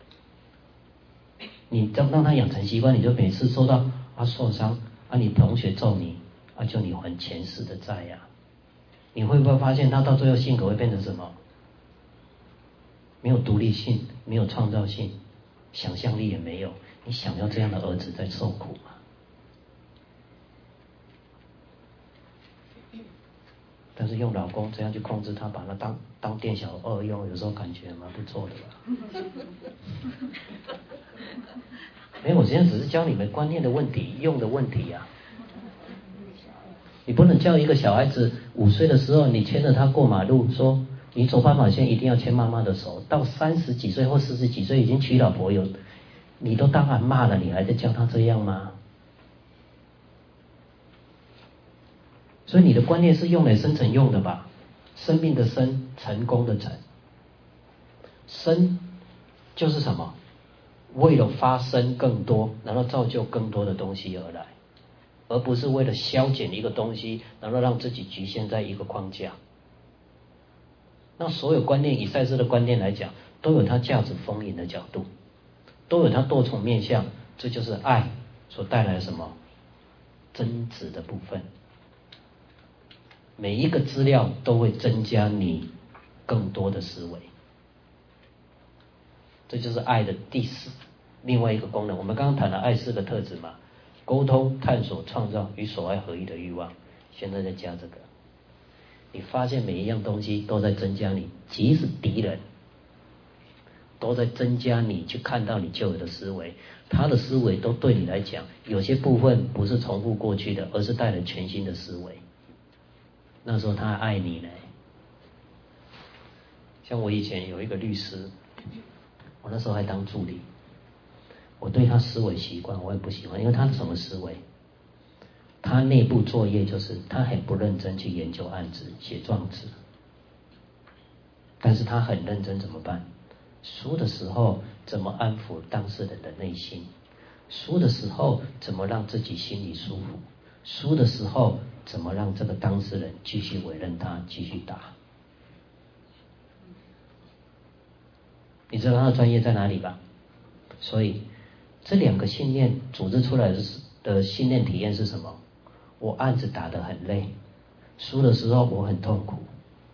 Speaker 2: 你让让他养成习惯，你就每次收到啊受伤啊，你同学揍你啊，就你还前世的债呀、啊。你会不会发现他到最后性格会变成什么？没有独立性，没有创造性，想象力也没有。你想要这样的儿子在受苦吗？但是用老公这样去控制他，把他当当店小二用，有时候感觉蛮不错的吧。没有，我现在只是教你们观念的问题，用的问题呀、啊。你不能叫一个小孩子五岁的时候，你牵着他过马路，说你走斑马线一定要牵妈妈的手。到三十几岁或四十几岁已经娶老婆有，你都当然骂了，你还在叫他这样吗？所以你的观念是用来生成用的吧？生命的生，成功的成。生就是什么？为了发生更多，然后造就更多的东西而来，而不是为了消减一个东西，然后让自己局限在一个框架。那所有观念，以赛斯的观念来讲，都有它价值丰盈的角度，都有它多重面向，这就是爱所带来的什么增值的部分。每一个资料都会增加你更多的思维，这就是爱的第四另外一个功能。我们刚刚谈了爱四个特质嘛，沟通、探索、创造与所爱合一的欲望，现在再加这个，你发现每一样东西都在增加你，即使敌人都在增加你去看到你旧有的思维，他的思维都对你来讲，有些部分不是重复过去的，而是带来全新的思维。那时候他还爱你呢。像我以前有一个律师，我那时候还当助理，我对他思维习惯我也不喜欢，因为他是什么思维？他内部作业就是他很不认真去研究案子、写状子，但是他很认真怎么办？输的时候怎么安抚当事人的内心？ 输的时候怎么让自己心里舒服？输的时候怎么让这个当事人继续委任他继续打？你知道他的专业在哪里吧？所以这两个信念组织出来的的信念体验是什么？我案子打得很累，输的时候我很痛苦。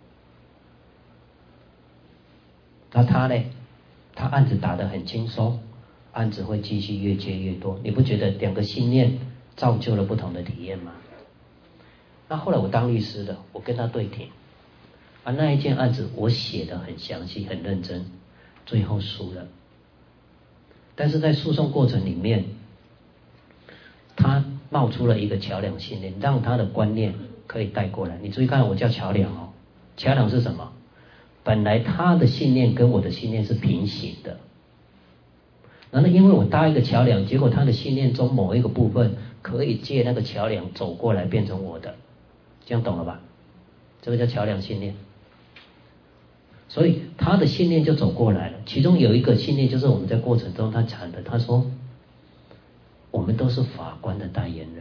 Speaker 2: 那他呢？他案子打得很轻松，案子会继续越接越多。你不觉得两个信念造就了不同的体验吗？那后来我当律师的，我跟他对庭，啊，那一件案子我写得很详细很认真，最后输了。但是在诉讼过程里面，他冒出了一个桥梁信念，让他的观念可以带过来。你注意看，我叫桥梁哦。桥梁是什么？本来他的信念跟我的信念是平行的，然后因为我搭一个桥梁，结果他的信念中某一个部分可以借那个桥梁走过来变成我的，这样懂了吧？这个叫桥梁信念。所以他的信念就走过来了。其中有一个信念就是我们在过程中他谈的，他说我们都是法官的代言人，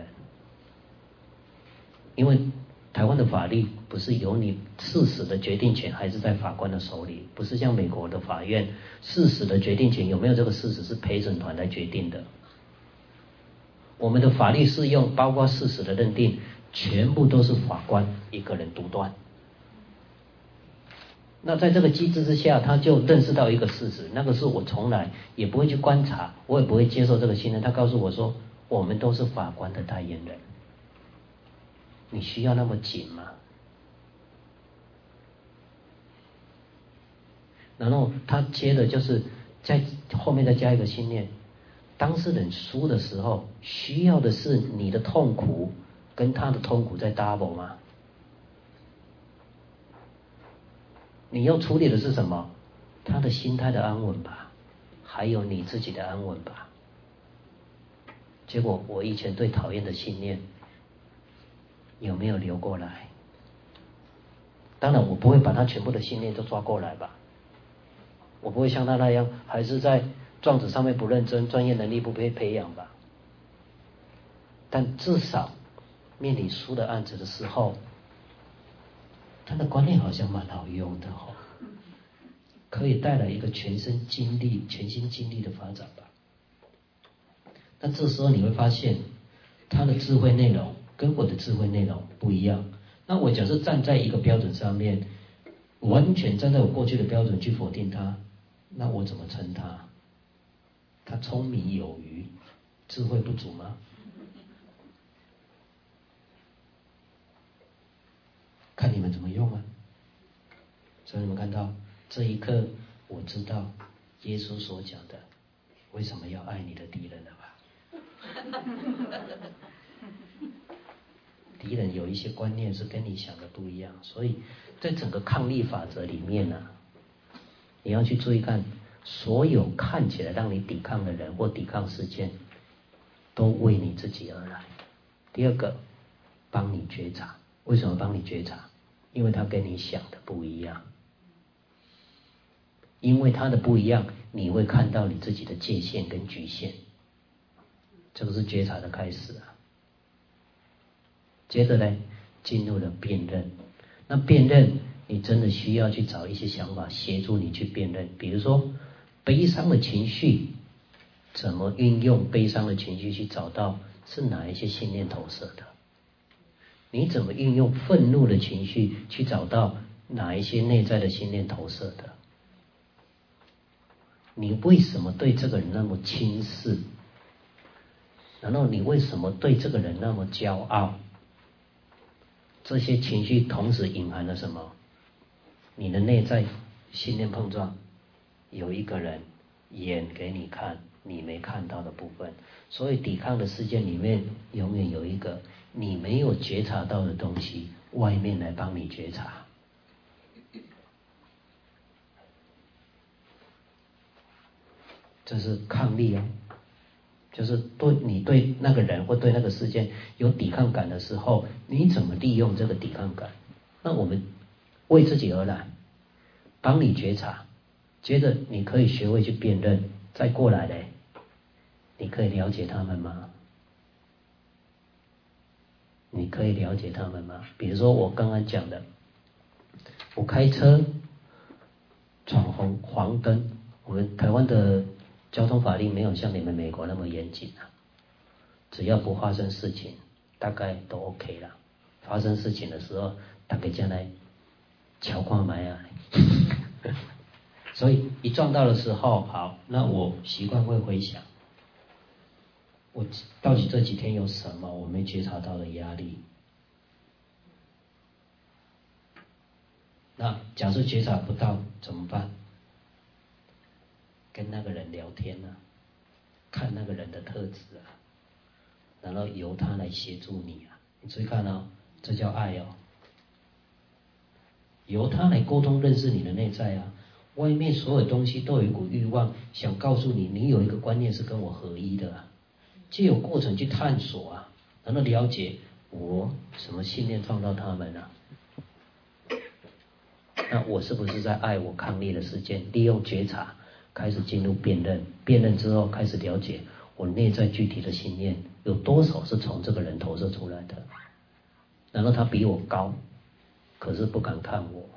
Speaker 2: 因为台湾的法律不是由你事实的决定权还是在法官的手里，不是像美国的法院事实的决定权有没有这个事实是陪审团来决定的。我们的法律适用包括事实的认定全部都是法官一个人独断。那在这个机制之下，他就认识到一个事实，那个是我从来也不会去观察，我也不会接受这个信念。他告诉我说我们都是法官的代言人。你需要那么紧吗？然后他接的就是在后面再加一个信念，当事人输的时候需要的是你的痛苦跟他的痛苦在 double 吗？你要处理的是什么？他的心态的安稳吧，还有你自己的安稳吧。结果我以前最讨厌的信念有没有流过来？当然我不会把他全部的信念都抓过来吧，我不会像他那样还是在状子上面不认真，专业能力不被培养吧。但至少面临输的案子的时候，他的观念好像蛮好用的哦，可以带来一个全身精力全心精力的发展吧。那这时候你会发现他的智慧内容跟我的智慧内容不一样。那我假设站在一个标准上面，完全站在我过去的标准去否定他，那我怎么称他？他聪明有余，智慧不足吗？看你们怎么用啊。所以你们看到这一刻，我知道耶稣所讲的为什么要爱你的敌人了吧？敌人有一些观念是跟你想的不一样，所以在整个抗力法则里面呢、啊，你要去注意看，所有看起来让你抵抗的人或抵抗事件，都为你自己而来。第二个，帮你觉察。为什么帮你觉察？因为他跟你想的不一样，因为他的不一样，你会看到你自己的界限跟局限，这个是觉察的开始啊。接着呢，进入了辨认。那辨认，你真的需要去找一些想法协助你去辨认。比如说，悲伤的情绪，怎么运用悲伤的情绪去找到是哪一些信念投射的？你怎么运用愤怒的情绪去找到哪一些内在的信念投射的？你为什么对这个人那么轻视？然后你为什么对这个人那么骄傲？这些情绪同时隐含了什么？你的内在信念碰撞，有一个人演给你看你没看到的部分。所以抵抗的事件里面永远有一个你没有觉察到的东西，外面来帮你觉察。这是抗力哦，就是对你对那个人或对那个事件有抵抗感的时候，你怎么利用这个抵抗感？那我们为自己而来，帮你觉察，接着你可以学会去辨认，再过来嘞， 你可以了解他们吗？你可以了解他们吗？比如说我刚刚讲的，我开车闯红黄灯，我们台湾的交通法令没有像你们美国那么严谨啊，只要不发生事情，大概都 OK 啦。发生事情的时候，大概将来瞧看买啊。所以一撞到的时候，好，那我习惯会回想，我到底这几天有什么我没觉察到的压力？那假设觉察不到怎么办？跟那个人聊天啊，看那个人的特质啊，然后由他来协助你啊。你注意看哦，这叫爱哦。由他来沟通认识你的内在啊。外面所有东西都有一股欲望，想告诉你，你有一个观念是跟我合一的啊。藉由过程去探索啊，然后了解我什么信念创造他们啊。那我是不是在爱我抗力的时间，利用觉察开始进入辨认，辨认之后开始了解我内在具体的信念有多少是从这个人投射出来的，然后他比我高，可是不敢看我，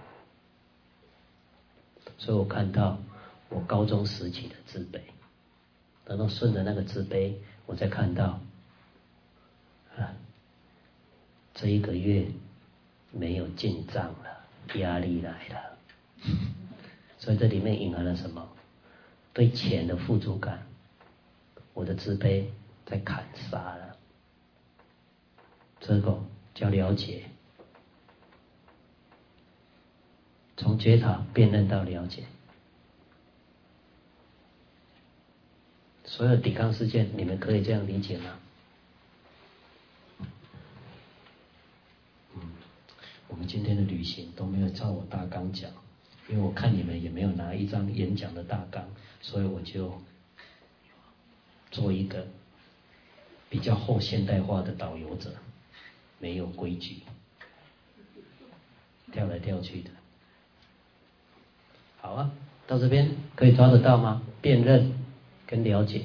Speaker 2: 所以我看到我高中时期的自卑，然后顺着那个自卑，我再看到啊，这一个月没有进账了，压力来了。所以这里面隐含了什么？对钱的付出感，我的自卑在砍杀了。这个叫了解，从觉察辨认到了解。所有抵抗事件，你们可以这样理解吗？嗯，我们今天的旅行都没有照我大纲讲，因为我看你们也没有拿一张演讲的大纲，所以我就做一个比较后现代化的导游者，没有规矩，跳来跳去的。好啊，到这边可以抓得到吗？辨认跟了解，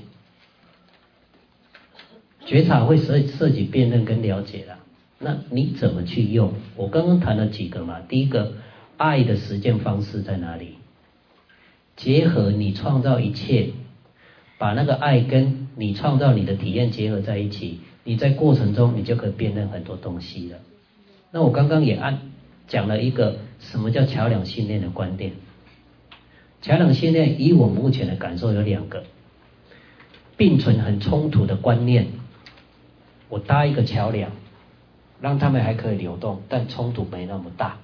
Speaker 2: 觉察会涉涉及辨认跟了解啦。那你怎么去用？我刚刚谈了几个嘛。第一个，爱的实践方式在哪里？结合你创造一切，把那个爱跟你创造你的体验结合在一起，你在过程中你就可以辨认很多东西了。那我刚刚也按讲了一个什么叫桥梁信念的观点。桥梁信念以我目前的感受有两个并存很冲突的观念，我搭一个桥梁让他们还可以流动，但冲突没那么大，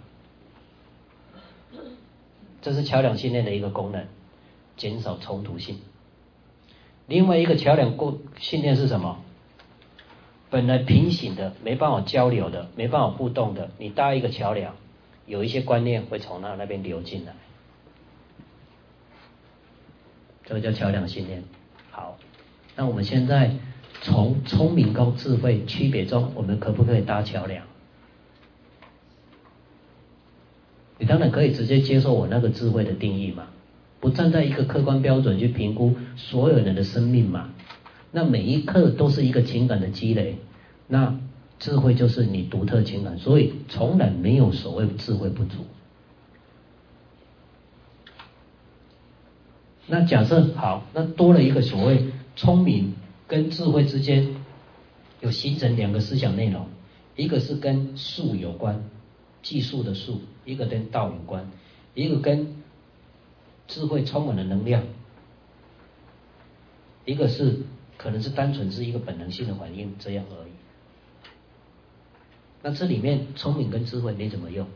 Speaker 2: 这是桥梁信念的一个功能，减少冲突性。另外一个桥梁信念是什么？本来平行的没办法交流的没办法互动的，你搭一个桥梁，有一些观念会从那那边流进来，这个叫桥梁信念。好，那我们现在从聪明跟智慧区别中，我们可不可以搭桥梁？你当然可以直接接受我那个智慧的定义嘛，不站在一个客观标准去评估所有人的生命嘛。那每一刻都是一个情感的积累，那智慧就是你独特情感，所以从来没有所谓智慧不足。那假设好，那多了一个所谓聪明跟智慧之间有形成两个思想内容，一个是跟术有关，技术的术，一个跟道有关，一个跟智慧充满了能量，一个是可能是单纯是一个本能性的反应，这样而已。那这里面聪明跟智慧你怎么用？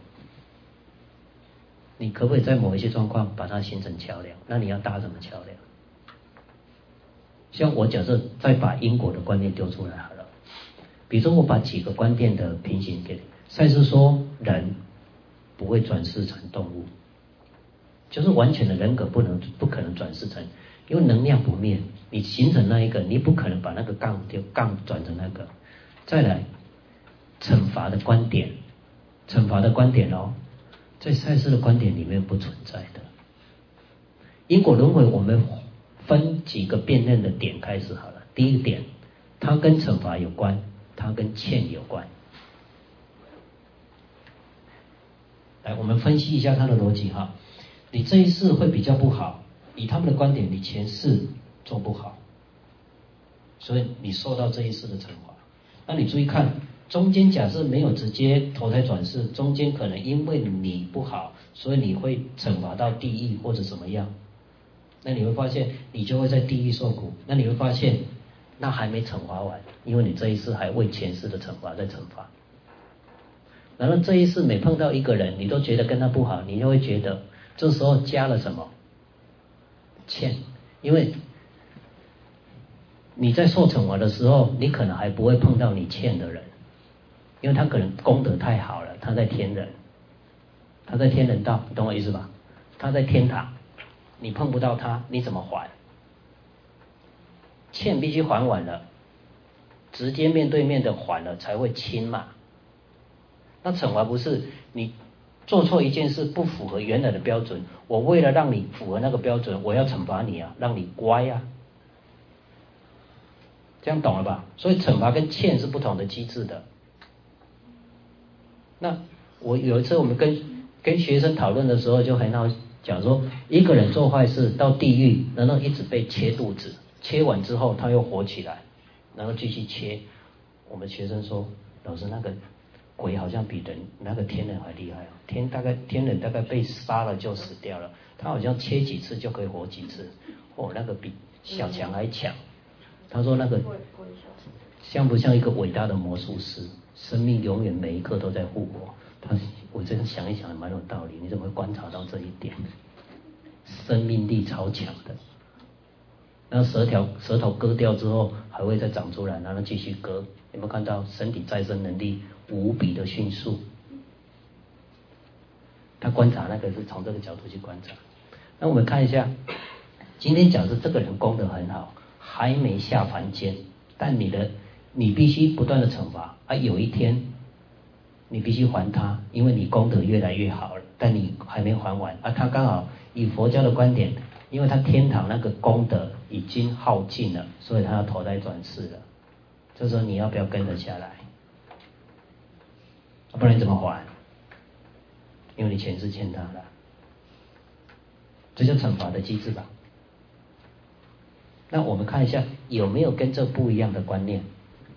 Speaker 2: 你可不可以在某一些状况把它形成桥梁？那你要搭什么桥梁？像我假设再把因果的观念丢出来好了，比如说我把几个观念的平行给你。赛斯说人不会转世成动物，就是完全的人格不能不可能转世成，因为能量不灭，你形成那一个，你不可能把那个杠丢杠转成那个。再来，惩罚的观点，惩罚的观点哦，在赛斯的观点里面不存在的。因果轮回我们分几个辨认的点开始好了。 第一点，它跟惩罚有关，它跟欠有关。来，我们分析一下它的逻辑哈。你这一世会比较不好，以他们的观点，你前世做不好，所以你受到这一世的惩罚。那你注意看，中间假设没有直接投胎转世，中间可能因为你不好，所以你会惩罚到地狱或者怎么样。那你会发现，你就会在地狱受苦。那你会发现，那还没惩罚完，因为你这一世还为前世的惩罚在惩罚。然后这一世每碰到一个人，你都觉得跟他不好，你就会觉得这时候加了什么欠，因为你在受惩罚的时候，你可能还不会碰到你欠的人，因为他可能功德太好了，他在天人，他在天人道，你懂我意思吧？他在天堂，你碰不到他，你怎么还？欠必须还完了，直接面对面的还了才会轻嘛。那惩罚不是你做错一件事不符合原来的标准，我为了让你符合那个标准，我要惩罚你啊，让你乖啊，这样懂了吧？所以惩罚跟欠是不同的机制的。那我有一次我们跟跟学生讨论的时候，就很好讲说，一个人做坏事到地狱，然后一直被切肚子，切完之后他又活起来，然后继续切。我们学生说，老师那个鬼好像比人那个天人还厉害哦，天大概天人大概被杀了就死掉了，他好像切几次就可以活几次，哦，那个比小强还强。他说那个像不像一个伟大的魔术师，生命永远每一刻都在护我。他我真的想一想也蛮有道理，你怎么会观察到这一点？生命力超强的，那舌条舌头割掉之后还会再长出来，然后继续割，有没有看到身体再生能力无比的迅速？他观察那个是从这个角度去观察。那我们看一下，今天假设这个人功德很好，还没下凡间，但你的你必须不断的惩罚啊，有一天你必须还他，因为你功德越来越好了，但你还没还完啊。他刚好以佛教的观点，因为他天堂那个功德已经耗尽了，所以他要投胎转世了。这时候你要不要跟着下来？啊、不然你怎么还？因为你前世欠他的，这叫惩罚的机制吧。那我们看一下有没有跟这不一样的观念。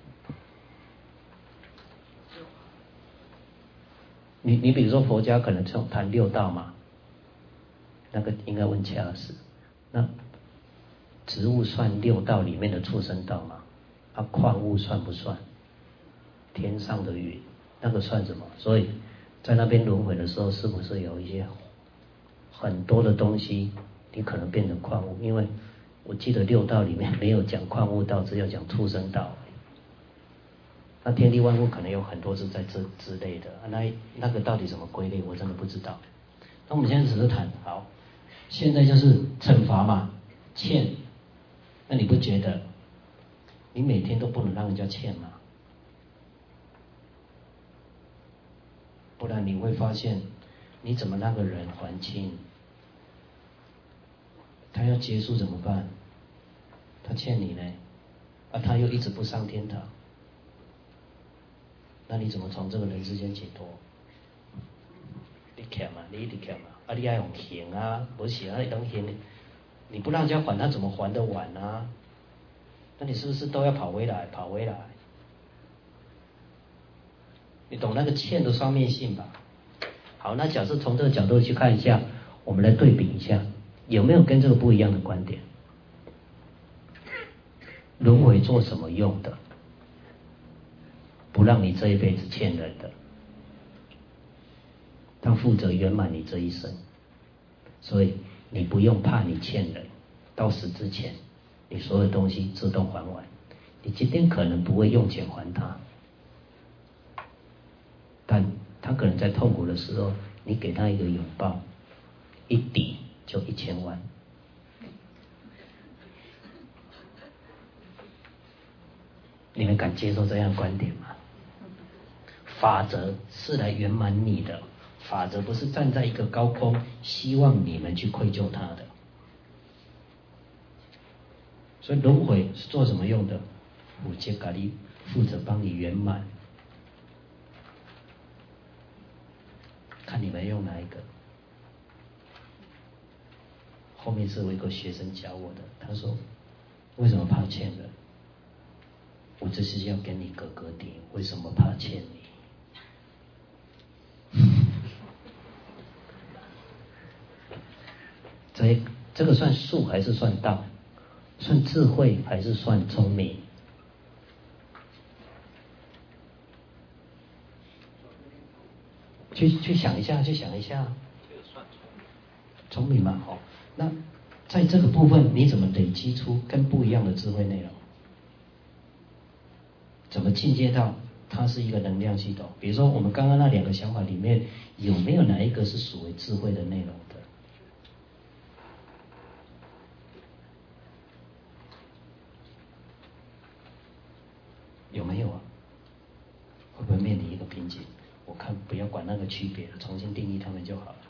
Speaker 2: 你你比如说佛家可能谈六道嘛，那个应该问恰尔斯。那植物算六道里面的畜生道吗？啊，矿物算不算？天上的云那个算什么？所以在那边轮回的时候，是不是有一些很多的东西，你可能变成矿物？因为我记得六道里面没有讲矿物道，只有讲畜生道。那天地万物可能有很多是在这之类的，那那个到底怎么归类，我真的不知道。那我们现在只是谈好，现在就是惩罚嘛，欠。那你不觉得你每天都不能让人家欠吗？不然你会发现，你怎么那个人还清？他要结束怎么办？他欠你呢，啊，他又一直不上天堂，那你怎么从这个人之间解脱？你欠嘛，你一直欠嘛，啊，你要用还啊，不是啊，你等还，你不让人家还，他怎么还得完啊？那你是不是都要跑回来，跑回来？你懂那个欠的双面性吧？好，那假设从这个角度去看一下，我们来对比一下，有没有跟这个不一样的观点？轮回做什么用的？不让你这一辈子欠人的，他负责圆满你这一生，所以你不用怕你欠人，到死之前，你所有东西自动还完。你今天可能不会用钱还他，但他可能在痛苦的时候，你给他一个拥抱，一抵就一千万。你们敢接受这样的观点吗？法则是来圆满你的，法则不是站在一个高空，希望你们去愧疚他的。 所以轮回是做什么用的？我接咖喱负责帮你圆满，看你们用哪一个。后面是我一个学生教我的，他说：“为什么怕欠人？我这是要跟你哥哥顶，为什么怕欠你？”这这个算术还是算道？算智慧还是算聪明？去去想一下，去想一下。
Speaker 6: 这个算聪明。
Speaker 2: 聪明嘛，哦，那在这个部分，你怎么累积出跟不一样的智慧内容？怎么进阶到它是一个能量系统？比如说，我们刚刚那两个想法里面，有没有哪一个是属于智慧的内容的？有没有啊？会不会面临一个瓶颈？我看不要管那个区别了，重新定义它们就好了。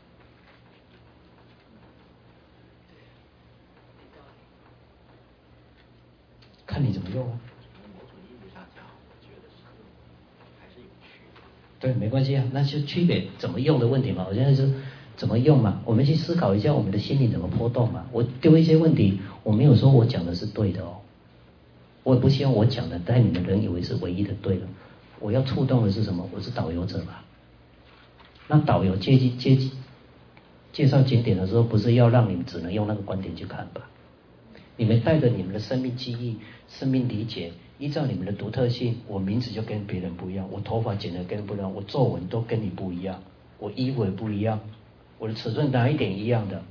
Speaker 2: 看你怎么用啊。
Speaker 6: 从某种意义上讲，我觉得是还是有区别。
Speaker 2: 对，没关系啊，那就区别怎么用的问题嘛。我现在是怎么用嘛，我们去思考一下我们的心理怎么波动嘛。我丢一些问题，我没有说我讲的是对的哦，我也不希望我讲的带你们人以为是唯一的对的。我要触动的是什么？我是导游者嘛。那导游接接介绍景点的时候，不是要让你们只能用那个观点去看吧？你们带着你们的生命记忆、生命理解，依照你们的独特性，我名字就跟别人不一样，我头发剪得跟不一样，我皱纹都跟你不一样，我衣服也不一样，我的尺寸哪一点一样的？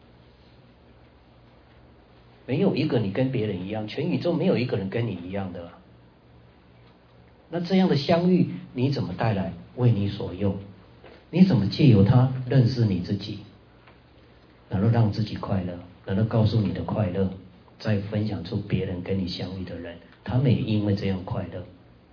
Speaker 2: 没有一个你跟别人一样，全宇宙没有一个人跟你一样的。那这样的相遇，你怎么带来为你所用？你怎么借由它认识你自己，然后让自己快乐，然后告诉你的快乐，再分享出别人跟你相遇的人，他们也因为这样快乐。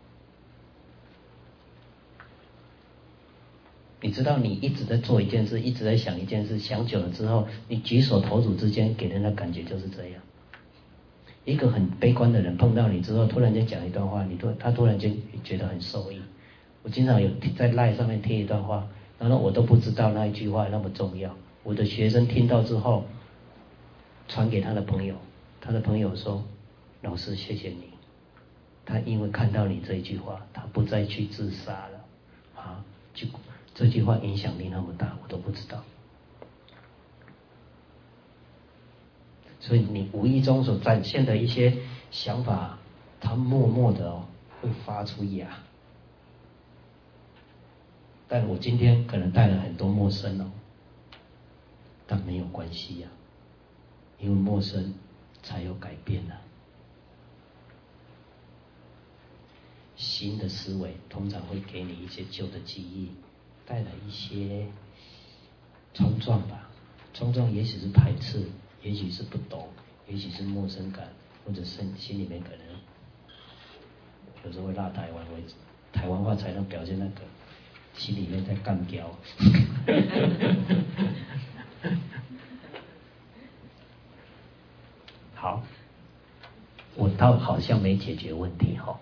Speaker 2: 你知道，你一直在做一件事，一直在想一件事，想久了之后，你举手投足之间给人的感觉就是这样。一个很悲观的人碰到你之后，突然间讲一段话，你突他突然间觉得很受益。我经常有在 LINE 上面贴一段话，然后我都不知道那一句话那么重要。我的学生听到之后，传给他的朋友，他的朋友说：“老师，谢谢你。”他因为看到你这一句话，他不再去自杀了啊！就这句话影响力那么大，我都不知道。所以你无意中所展现的一些想法，它默默的哦会发出芽。但我今天可能带了很多陌生哦，但没有关系呀、啊，因为陌生才有改变啊。新的思维通常会给你一些旧的记忆，带来一些冲撞吧。冲撞也许是排斥，也许是不懂，也许是陌生感，或者是心里面可能有时候会拉台湾为止，台湾话才能表现那个心里面在干掉。好，我倒好像没解决问题哈，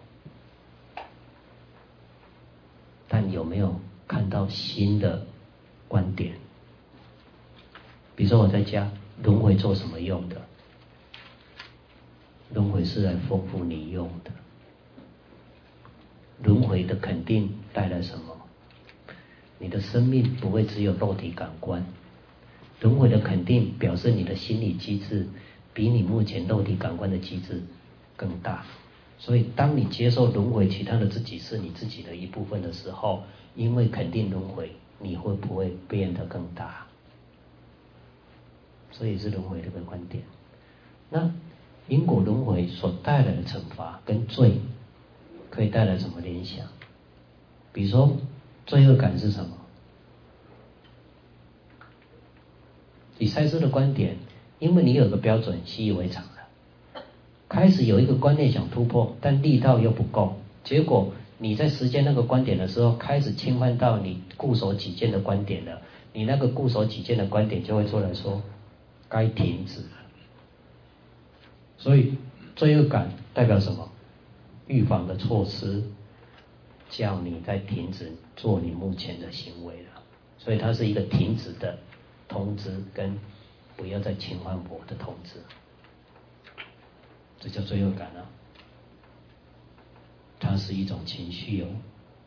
Speaker 2: 但有没有看到新的观点？比如说我在家，轮回做什么用的？轮回是来丰富你用的。轮回的肯定带来什么？你的生命不会只有肉体感官。轮回的肯定表示你的心理机制比你目前肉体感官的机制更大。所以当你接受轮回其他的自己是你自己的一部分的时候，因为肯定轮回，你会不会变得更大？所以是轮回这个观点。那因果轮回所带来的惩罚跟罪可以带来什么联想？比如说罪恶感是什么？以赛斯的观点，因为你有个标准习以为常了，开始有一个观念想突破，但力道又不够，结果你在实践那个观点的时候，开始侵犯到你固守己见的观点了，你那个固守己见的观点就会出来说该停止了。所以罪恶感代表什么？预防的措施，叫你在停止做你目前的行为了，所以它是一个停止的通知，跟不要再侵犯我的通知，这叫罪恶感啊。它是一种情绪哦，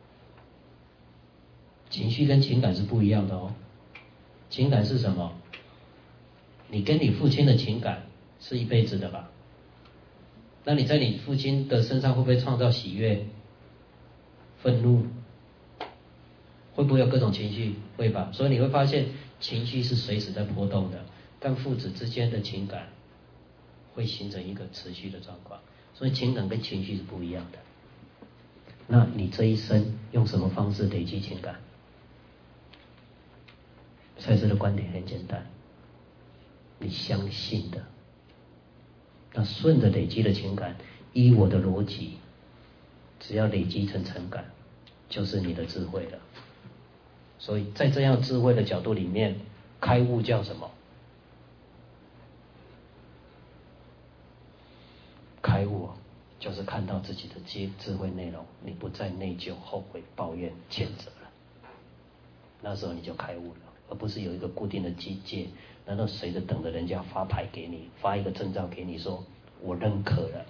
Speaker 2: 情绪跟情感是不一样的哦。情感是什么？你跟你父亲的情感是一辈子的吧？那你在你父亲的身上会不会创造喜悦、愤怒？会不会有各种情绪？会吧。所以你会发现情绪是随时在波动的，但父子之间的情感会形成一个持续的状况，所以情感跟情绪是不一样的。那你这一生用什么方式累积情感？赛斯的观点很简单，你相信的，那顺着累积的情感，依我的逻辑，只要累积成诚感，就是你的智慧了。所以在这样智慧的角度里面，开悟叫什么？开悟就是看到自己的智智慧内容，你不再内疚、后悔、抱怨、谴责了，那时候你就开悟了。而不是有一个固定的机界，难道谁的等着人家发牌给你，发一个证照给你，说我认可了？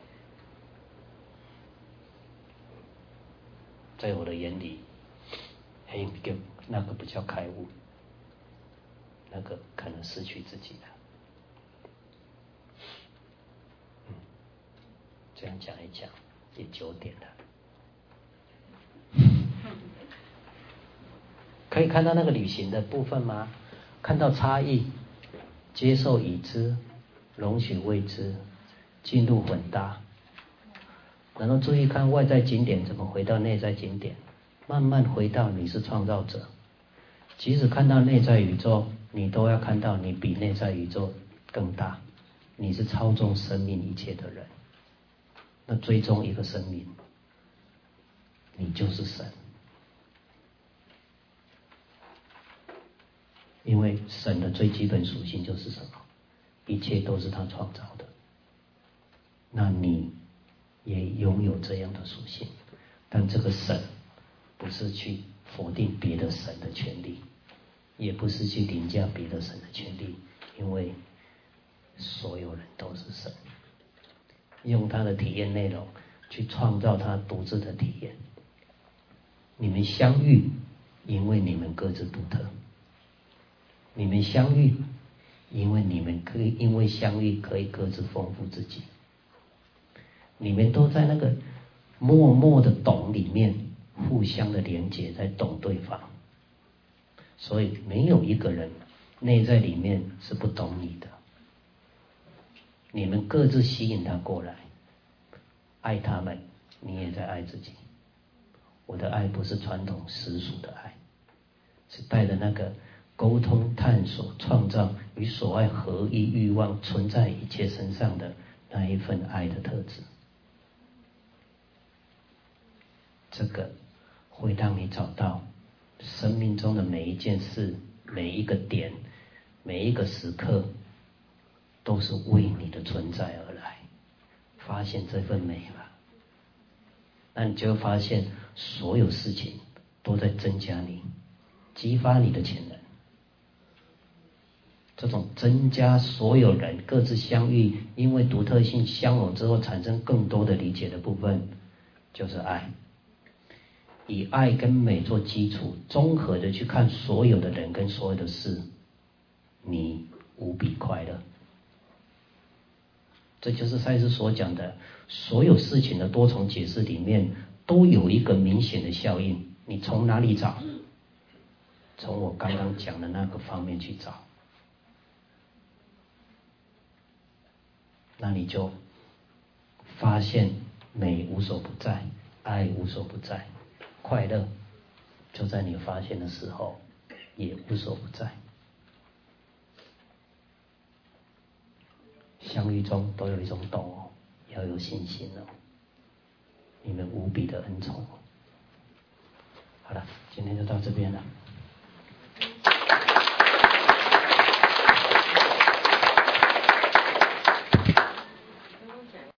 Speaker 2: 在我的眼里，嘿，那个不叫开悟，那个可能失去自己了。嗯，这样讲一讲，也九点了。可以看到那个旅行的部分吗？看到差异，接受已知，容许未知，进入混搭，然后注意看外在景点怎么回到内在景点，慢慢回到你是创造者。即使看到内在宇宙，你都要看到你比内在宇宙更大，你是操纵生命一切的人。那追踪一个生命，你就是神。因为神的最基本属性就是什么？一切都是他创造的。那你也拥有这样的属性，但这个神不是去否定别的神的权利，也不是去凌驾别的神的权利，因为所有人都是神，用他的体验内容去创造他独自的体验。你们相遇，因为你们各自独特。你们相遇，因为你们可以因为相遇可以各自丰富自己。你们都在那个默默的懂里面，互相的连结，在懂对方。所以没有一个人内在里面是不懂你的。你们各自吸引他过来，爱他们，你也在爱自己。我的爱不是传统世俗的爱，是带着那个沟通、探索、创造与所爱合一欲望存在一切身上的那一份爱的特质。这个会让你找到生命中的每一件事、每一个点、每一个时刻，都是为你的存在而来。发现这份美吧，那你就会发现所有事情都在增加你，激发你的潜能。这种增加所有人各自相遇，因为独特性相融之后产生更多的理解的部分，就是爱。以爱跟美做基础，综合的去看所有的人跟所有的事，你无比快乐。这就是赛斯所讲的，所有事情的多重解释里面都有一个明显的效应。你从哪里找？从我刚刚讲的那个方面去找。那你就发现美无所不在，爱无所不在，快乐就在你发现的时候也无所不在。相遇中都有一种懂哦，要有信心哦。你们无比的恩宠。好了，今天就到这边了。